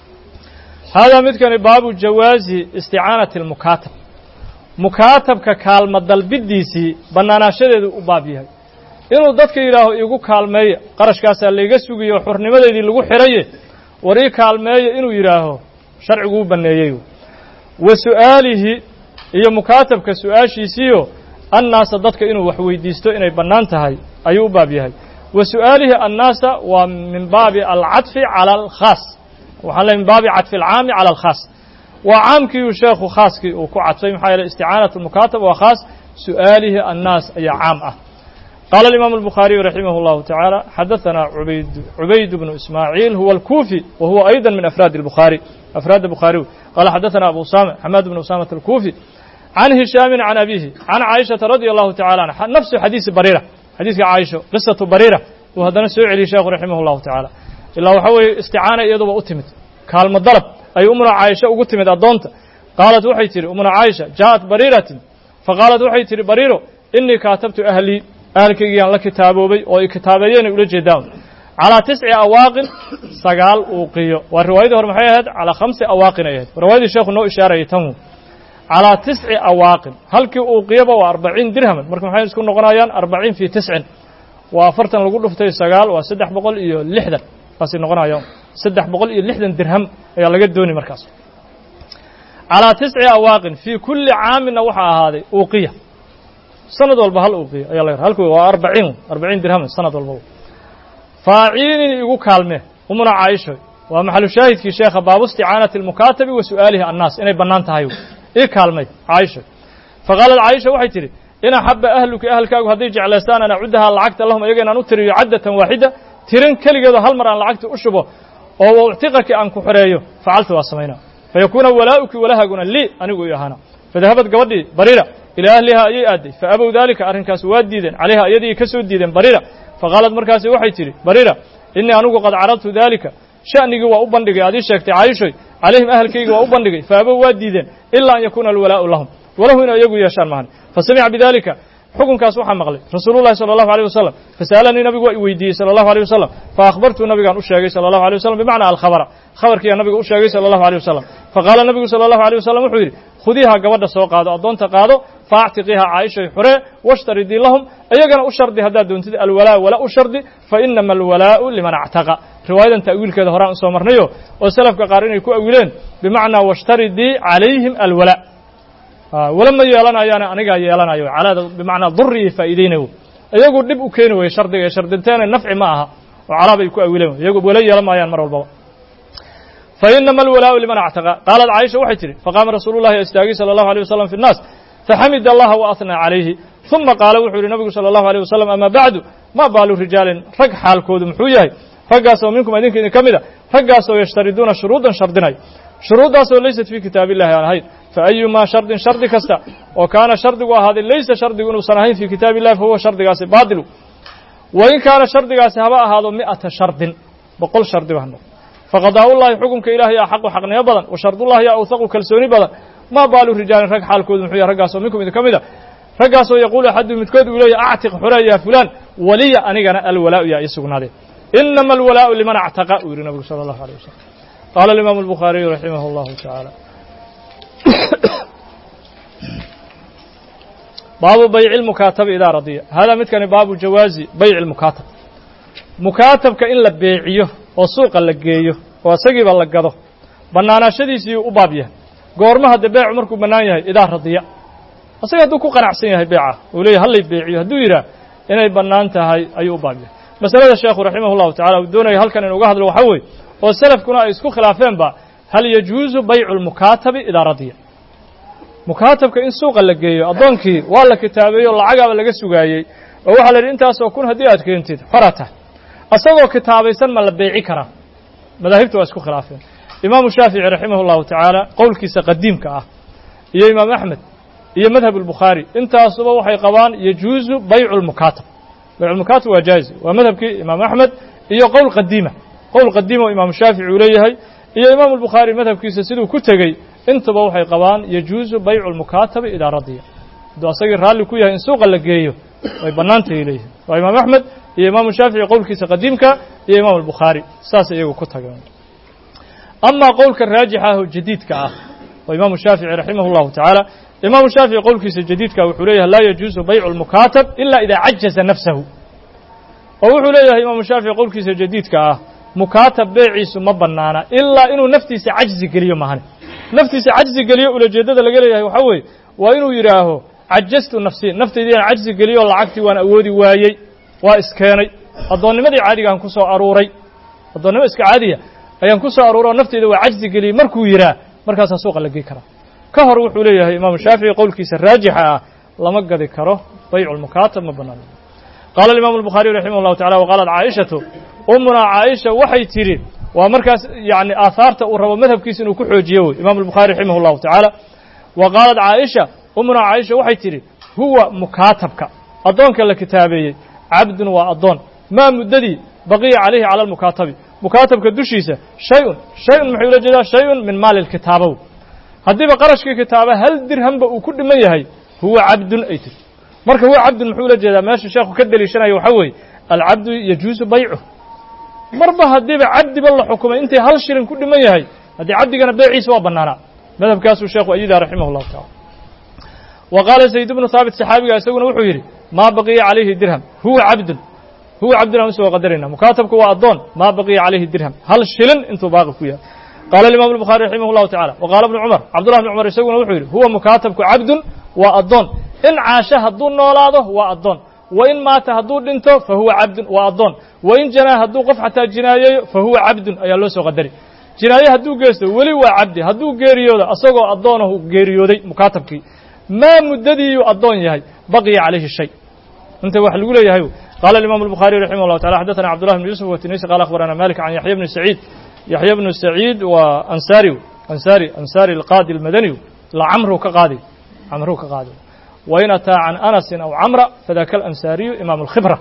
haadaa midkani baabu jawaazi isticaanati almukaatab mukaatabka kaalma dalbidiisii bannaanaashadeedu u baab yahay inuu dadka yidhaaho igu kaalmeeya qarashkaasaa layga sugiyo xurnimadeedii lagu xiraye war ii kaalmeeya inuu yidhaaho sharcigu u banneeyey wa su'aalihi iyo mukaatabka su'aashiisiiyo annaasa dadka inuu wax weydiisto inay bannaan tahay ayuu u baab yahay wa su'aalihi annaasa waa min baabi alcadfi cala alkhaas waxaan leey min baabi cadfi alcaami cala alkhaas waa caamkiiu sheekhu khaaskii uu ku cadfay maxaa yeele isticaanatu lmukaatab waa khaas su'aalihi annaas ayaa caam ah قال الإمام البخاري رحمه الله تعالى حدثنا عبيد عبيد بن إسماعيل هو الكوفي وهو أيضا من أفراد البخاري أفراد البخاري قال حدثنا أبو أسامة حماد بن أسامة الكوفي عن هشام عن أبيه عن عائشة رضي الله تعالى عنها نفس حديث بريرة حديث عائشة قصة بريرة وهذا سعلي شيخ رحمه الله تعالى إلا وحوي استعانة يدوب أتمت كالم الضرب أي أمنا عائشة أتمت أدونت قالت وحيتري أمنا عائشة جاءت بريرة فقالت وحيتري بريرة إني كاتبت أهلي ahalkaygiyaan la kitaaboobay oo ay kitaabeeyeen ula jeedaan calaa tisci awaaqin sagaal uuqiyo waa riwaayadii hore maxay ahayd calaa khamsi awaaqin ay ahayd riwaayadii sheekhu noo ishaarayay tanwu calaa tisci awaaqin halkii uuqiyaba waa arbaciin dirhaman marka maxay isku noqonayaan arbaciin fii tiscin waa afartan lagu dhuftay sagaal waa saddex boqol iyo lixdan taasay noqonayaan saddex boqol iyo lixdan dirham ayaa laga dooni markaas calaa tisci awaaqin fii kulli caamina waxaa ahaaday uuqiya sanad walba hal uuqiya ayaa laga halku waa arbaciin arbaciin dirham sanad walba faaciinin igu kaalme umuna caaisha waa maxalu shaahidkii sheekha baabu isticaanati almukaatabi wa su'aalihi annaas inay bannaan tahay ii kaalmay caaisha faqaalat caaisha waxay tidhi in axabba ahluka ahalkaagu hadday jeclaystaan an acuddahaa lacagta lahum iyaga inaan u tiriyo caddatan waaxida tirin keligeedo hal mar aan lacagta u shubo oo wauctiqaki aan ku xoreeyo facaltu waa samaynaa fayakuuna walaa'uki walahaaguna lii anigu ii ahaana fadahabad gabadhii bariira ilaa ahlihaa ayay aaday faabow daalika arrinkaas waa diideen calayha iyadii ka soo diideen bariira faqaalat markaasi waxay tidhi bariira innii anigu qad caradtu daalika sha'nigii waa u bandhigay aad ii sheegtay caayishoy calayhim ahalkaygi waa u bandhigay faabow waa diideen ilaa an yakuuna alwalaa'u lahum walahu inay iyagu yeeshaan maahan fasamica bidalika xukunkaas waxaa maqlay rasuulullahi sala allahu alayh wasalam fasa'alanii nabigu waa i weydiiyey sala allahu alayh wasalam faahbartuu nabigaan u sheegay sala allahu alayh wasalam bimacnaa alkhabara khabarkiiyaa nabiga u sheegay sala allahu alayh wasalam faqaala nabigu sala allahu alayh wasalam wuxuu yidhi khudiiha gabadha soo qaado addoonta qaado faactiqiiha caaishay xuree washtaridii lahum iyagana u shardi haddaad doontid alwalaa wala u shardi fa inama alwalaa'u liman actaqa riwaayadan ta'wiilkeeda horaan usoo marnayo oo salafka qaar inay ku awileen bimacnaa washtaridii calayhim alwalaa wala ma yeelanayaane anigaa yeelanayo calaada bimacnaa durriyay faa'iideynayo iyagu dhib u keeni weye shardiga ee shardinteena nafci ma aha oo calaabay ku awileen iyagu wala yeelan maayaan mar walbaba fa inama alwalaa'u liman actaqa qaalat caaisha waxay tidhi faqaama rasuulullahi istaagay sala allahu alayh wasalam fi nnaas faxamid allaha wa athnaa calayhi uma qaala wuxuu yidhi nabigu sala allahu alayh wasalam amaa bacdu ma baalu rijaalin rag xaalkoodu muxuu yahay raggaasoo minkum idinka idin ka mid a raggaasoo yashtariduuna shuruudan shardinay shuruuddaasoo laysat fii kitaabi illahi aan ahayn faayumaa shardin shardi kasta oo kaana shardigu ahaaday laysa shardigu inuusan ahayn fii kitaabi illahi fahuwa shardigaasi baatilu wain kaana shardigaasi haba ahaado mi'ata shardin boqol shardi ba hano faqadaa'ullahi xukunka ilaahay yaa xaqu xaqnimo badan wa shardullahi yaa awthaqu kalsooni badan maa baalu rijaalin rag xaalkoodu muxuu yahay raggaasoo minkum idin ka mid a raggaasoo yaquulu axadu midkood uu leeyahy actiq xuree yaa fulaan waliya anigana alwalaa'u yaa ii sugnaadee inama alwalaa'u liman actaqa uu yidhi nabigu sala allahu alayh wasalam qaala alimaamu albukhaariyu raximah allahu tacaala baabu bayci lmukaatabi idaa radiya hada midkani baabu jawaazi bayci lmukaatab mukaatabka in la beeciyo oo suuqa la geeyo oo isagiiba la gado bannaanaashadiisiiyuu u baab yahay goorma hadde beecu markuu bannaan yahay idaa radiya isaga hadduu ku qanacsan yahay beeca uu leeyahy hallay beeciyo hadduu yidhaah inay bannaan tahay ayuu u baab yahay masalada sheekhu raximah llahu tacala uu doonaya halkan inu uga hadlo waxaa weeye oo salafkuna ay isku khilaafeenba hal yajuuzu baycu lmukaatabi idaa radiya mukaatabka in suuqa la geeyo addoonkii waa la kitaabeeyo lacagaaba laga sugaayey oo waxaa la yidhi intaasoo kun haddii aad keentid xora tahay isagoo kitaabaysan ma la beeci karaa madaahibta waa isku khilaafeen imaamu shaafici raximah llahu tacaala qowlkiisa qadiimka ah iyo imaam axmed iyo madhab albukhaari intaasuba waxay qabaan yajuuzu baycu lmukaatab baycu lmukaatab waa jaa'iz waa madhabkii imaam axmed iyo qowl qadiima qowl qadiima oo imaamu shaafici uu leeyahay iyo imaamu albukhaari madhabkiisa siduu ku tegey intaba waxay qabaan yajuuzu baycu lmukaatabi idaa radiya hadduu asagii raalli ku yahay in suuqa la geeyo way bannaantahay leeyihin waa imaam axmed iyo imaamu shaafici qowlkiisa qadiimka iyo imaam albukhaari saasay iyagu ku tageen amaa qowlka raajixa ah oo jadiidka ah oo imaamu shaafici raximah llahu tacaala imaamu shaafici qowlkiisa jadiidka wuxuu leeyahay laa yajuuzu baycu lmukaatab ila idaa cajaza nafsahu oo wuxuu leeyahay imaamu shaafici qowlkiisa jadiidka ah mukaatab beeciisu ma bannaana ilaa inuu naftiisa cajzi geliyo mahane naftiisa cajzi geliyo ulajeeddada laga leeyahay waxaa weeye waa inuu yidhaaho cajastu nafsii naftaydiiaan cajzi geliyo lacagtii waan awoodi waayey waa iskeenay addoonnimadii caadigaan ku soo aruuray addoonnimo iska caadiya ayaan ku soo aruuray oo nafteyda waa cajzi geliyey markuu yidhaah markaasaa suuqa la gey karaa ka hor wuxuu leeyahay imaamu shaafici qowlkiisa raajixa ah lama gadi karo baycu lmukaatab ma bannaan qaala alimaamu albukhaariyu raximah llahu tacala waqaalat caaishatu ummunaa caaisha waxay tidhi waa markaas yani aahaarta uu rabo madhabkiisa inuu ku xoojiyo wey imaamu albukhaari raximah llahu tacaala wa qaalat caaisha ummunaa caaisha waxay tidhi huwa mukaatabka addoonka la kitaabeeyey cabdun waa addoon maa muddadii baqiya calayhi cala almukaatabi mukaatabka dushiisa shay-un shay-un muxuu ula jeedaa shay-un min maali lkitaabow haddiiba qarashkii kitaaba hal dirhamba uu ku dhiman yahay huwa cabdun ay tiri marka huwa cabdun muxuu ula jeedaa meesha sheekhu ka deliishanaya waxaa weeye alcabdu yajuusu baycuh marba haddiiba cabdiba la xukumay intay hal shilin ku dhiman yahay haddii cabdigana beeciisa waa bannaanaa madhabkaasuu sheekhu ayidaa raximah llahu tacala wa qaala zayd bnu haabit saxaabiga isaguna wuxuu yidhi maa baqiya calayhi dirham huwa cabdun huwa cabdun aan usoo qadarayna mukaatabku waa addoon maa baqiya calayhi dirham hal shilin intuu baaqi ku yahay qaala imam الbukhaari raximah اllahu tacala wa qaala ibnu cumar cabdullah bn cumar isaguna wuxuu yidhi huwa mukaatabku cabdun waa addoon in caasho hadduu noolaado waa addoon wa in maata hadduu dhinto fa huwa cabdun waa addoon wa in janaa hadduu qof xataa jinaayeeyo fa huwa cabdun ayaa loo soo qadari jinaaye hadduu geysto weli waa cabdi hadduu geeriyoodo asagoo addoonahu geeriyooday mukaatabkii maa muddadiiyuu addoon yahay baqiya calayhi shay inta wax lagu leeyahay qaala imam الbukhaari raximah اllahu tacala xadaثana cabdullah bn yusuf watinisi qala akhbarana malik can yaxya bni saciid yaxya bnu saciid waa ansari ansari ansari alqaadi almadaniyu la camru ka qaadi camru ka qaadi wain ataa can anasin aw camra fadaka alansariyu imam alkhibra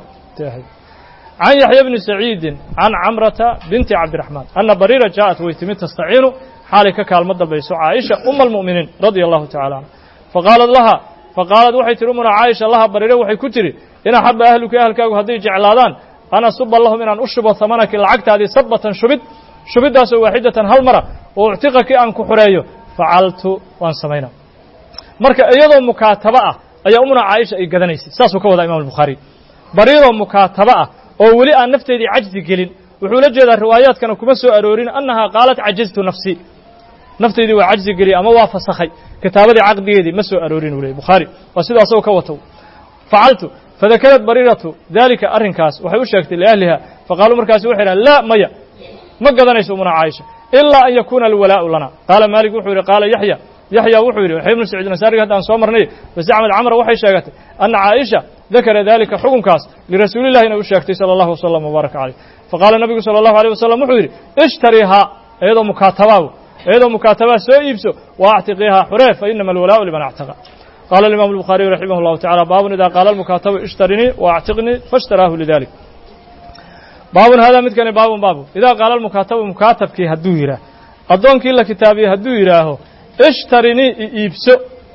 can yaxya bni saciidin can camrata binti cabdiraxmaan ana bariira jaaءat way timid tastaciinu xaalay ka kaalmo dalbayso caaisha uma almu'miniin radia allahu tacala canha faqaalat laha faqaalad waxay tihi umuna caaisha laha bariire waxay ku tihi in axaba ahluka ahalkaagu hadday jeclaadaan an asuba lahum inaan u shubo hamanaki lacagtaadii sabatan shubid shubiddaasoo waaxidatan hal mara oo uctiqaki aan ku xureeyo facaltu waan samaynaa marka iyadoo mukaataba ah ayaa umuna caaisha ay gadanaysay saasuu ka wadaa imam albukhaari bariiroo mukaataba ah oo weli aan nafteedii cajzi gelin wuxuu la jeedaa riwaayaadkana kuma soo aroorin annahaa qaalat cajaztu nafsii nafteydii waa cajzi geliyey ama waa fasakhay kitaabadii caqdigeedii ma soo aroorin uu leeyay bukhaari waa sidoo asagoo ka wato facaltu fadakarad bariiratu dalika arrinkaas waxay u sheegtay liahliha faqaaluu markaasi waxay dhahan laa maya ma gadanayso umuna caaisha ilaa an yakuuna alwalaa'u lana qaala maalik wuxuu yidhi qaala yaxya yaxya wuxuu yidhi yaxya ibnu saciid nasaariga haddaan soo marnay fasacmad camra waxay sheegatay anna caaisha dakara dalika xukunkaas lirasuulillahi inay u sheegtay sala allahu wasalam wabaaraka caleyh faqaala nabigu sala allahu aleyh wasalam wuxuu yidhi ishtarihaa iyadoo mukaatabaabu iyadoo mukaatabaa soo iibso wa actiqiihaa xuree fa inama alwalaa'u liman actaqa qaala alimaamu albukhaariyu raximah allahu tacala baabun idaa qaala almukaatabu ishtarinii wa actiqnii faishtaraahu lidalik baabun haadaa midkani baabun baabu idaa qaala almukaatabu mukaatabkii hadduu yidhaah addoonkii la kitaabiyey hadduu yidhaaho ishtarinii i iibso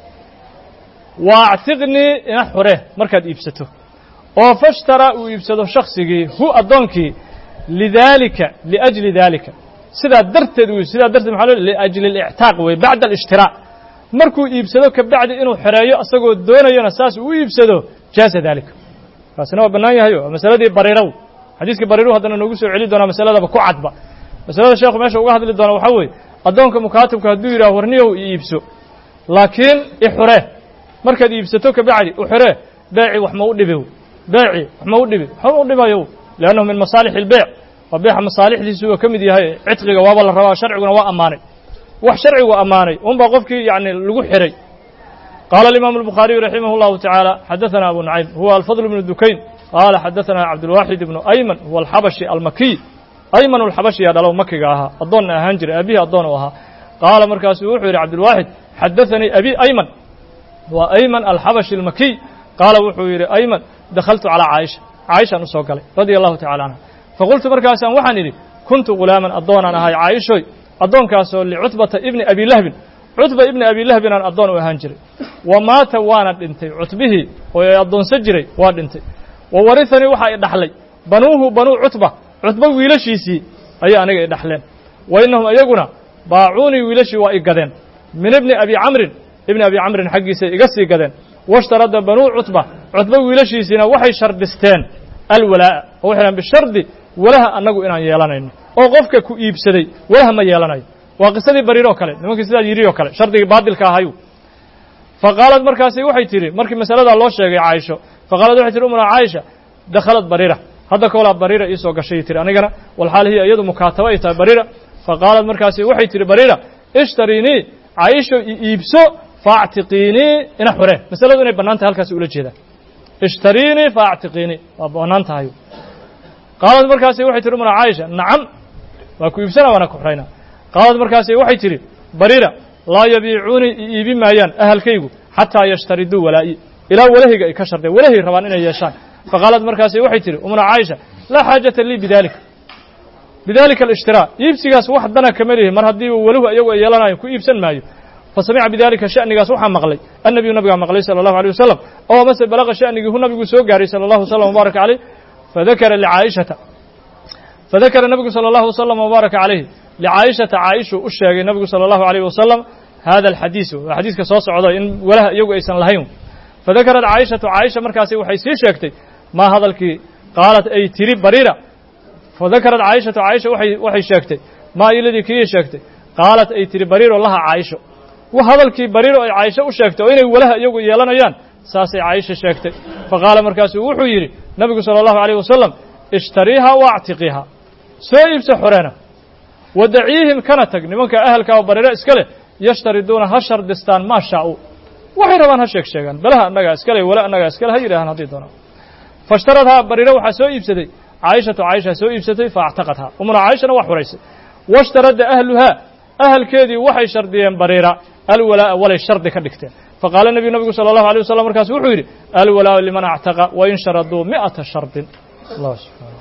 wa actiqnii ina xure markaad iibsato oo fashtaraa uu iibsado shaksigii hu addoonkii lidaalika liajli daalika sidaa darteed uu sidaa darteed maxaa loo liajli alictaaq wey bacda alishtiraa markuu iibsado ka bacdi inuu xoreeyo asagoo doonayona saas uu u iibsado jaaza daalika kaasina waa bannaan yahayo masaladii bariiraw xadiiskii bariiru haddana noogu soo celi doonaa masaladaba ku cadba masalada sheekhu meesha uga hadli doona waxaa weeye addoonka mukaatabka hadduu yidhaho warniyow i iibso laakiin i xuree markaad iibsato ka bacdi u xuree beeci wax ma u dhibi beeci wax ma u dhibi waxba u dhibayo liannahu min masaalixi ilbeyc waa beexa masaalixdiisu uu ka mid yahay cidqiga waaba la rabaa sharciguna waa ammaanay wax sharcigu ammaanay unbaa qofkii yacni lagu xiray qaala alimaamu albukhaariyu raximah allahu tacaala xadaثana abu nucaym huwa alfadl bnu dukayn qaala xadaثana cabdulwaaxid ibnu ayman huwa alxabashi almakiy ayman alxabashi yaa dhalow makiga ahaa addoonna ahaan jiray aabihii addoon u ahaa qaala markaasuu wuxuu yidhi cabdulwaaxid xadaثanii abi ayman waa ayman alxabashi almakiy qaala wuxuu yidhi ayman dakhaltu calaa caaisha caaishaan u soo galay radia allahu tacala canha faqultu markaasaan waxaan idhi kuntu ghulaaman addoonaan ahay caaishoy addoonkaasoo licutbata ibni abi lahbin cutba ibni abi lahbin aan addoon u ahaan jiray wa maata waana dhintay cutbihii oo ay addoonsan jiray waa dhintay wa warihanii waxa i dhaxlay banuuhu banuu cutba cutba wiilashiisii ayay aniga i dhaxleen wa innahum iyaguna baacuunii wiilashii waa i gadeen min ibni abi camrin ibni abi camrin xaggiisay iga sii gadeen washtarada banuu cutba cutba wiilashiisiina waxay shardisteen alwalaa'a oo waxay dhahan bishardi walaha annagu inaan yeelanayno oo qofka ku iibsaday walaha ma yeelanayo waa qisadii bariiroo kale nimankii sidaa yidhi oo kale shardigii baadilka ahayu faqaalad markaasi waxay tidhi markii masaladaa loo sheegay caaisho faqaalad waxay tihi umuna caaisha dakhalad bariira hadda ka holaa bariira iisoo gashay tiri anigana walxaal hiya iyadu mukaataba ay tahay bariira faqaalad markaasi waxay tihi bariira ishtariinii caaisho i iibso faactiqiinii ina xuree masaladu inay bannaan tahay halkaasi ula jeedaa ishtariinii faactiqiinii waa bannaan tahay qaalad markaasi waxay tihi umuna caaisha nacam waa ku iibsana waana ku xuraynaa qaalad markaasi waxay tidhi bariira laa yabiicuunii i iibi maayaan ahalkaygu xataa yashtariduu walaa'i ilaa walahayga ay ka shardeen walahay rabaan inay yeeshaan faqaalad markaasi waxay tidhi umuna caaisha laa xaajata lii bidalika bidalika alishtiraa iibsigaas wax dana kama lihi mar haddiiba waluhu iyagu ay yeelanayo ku iibsan maayo fasamica bidalika sha'nigaas waxaa maqlay annabiyu nabigaa maqlay sala allahu alيh wasalam oo mase balaqa sha'nigii hu nabigu soo gaaray sala allahu wasalam wbaaraka caleyh fadakara licaa'ishata فذكر النبي صلى الله وسلم وبارك عليه لعائشة عائشة أشهد النبي صلى الله عليه وسلم هذا الحديث حديث كصوص عضا إن ولا يوجد إنسان لهيهم فذكرت عائشة عائشة مركزي وحيسي شكتي ما هذا الكي قالت أي تري بريرة فذكرت عائشة عائشة وحي وحي شكتي ما يلدي كي شكتي قالت أي تري بريرة والله عائشة وهذا الكي بريرة عائشة وشكتي وين ولا يوجد يلنا يان ساسي عائشة شكتي فقال مركزي وحيري النبي صلى الله عليه وسلم اشتريها واعتقيها سيب سحرنا ودعيهم كنتك نمك أهلك وبريرة اسكله يشترطون هشر دستان ما شاءوا وحي ربان هشيك شيئا بلها أنك اسكله ولا أنك اسكله هيرها نطيطنا فاشترطها بريرة وحسو يبسدي عائشة عائشة سو يبسدي فاعتقتها ومن عائشة وحريسة واشترد أهلها أهل كيدي وحي شردين بريرة الولاء ولا الشرد كدكتين فقال النبي النبي صلى الله عليه وسلم مركز وحيري الولاء لمن اعتقى وإن شردوا مئة شرط الله سبحانه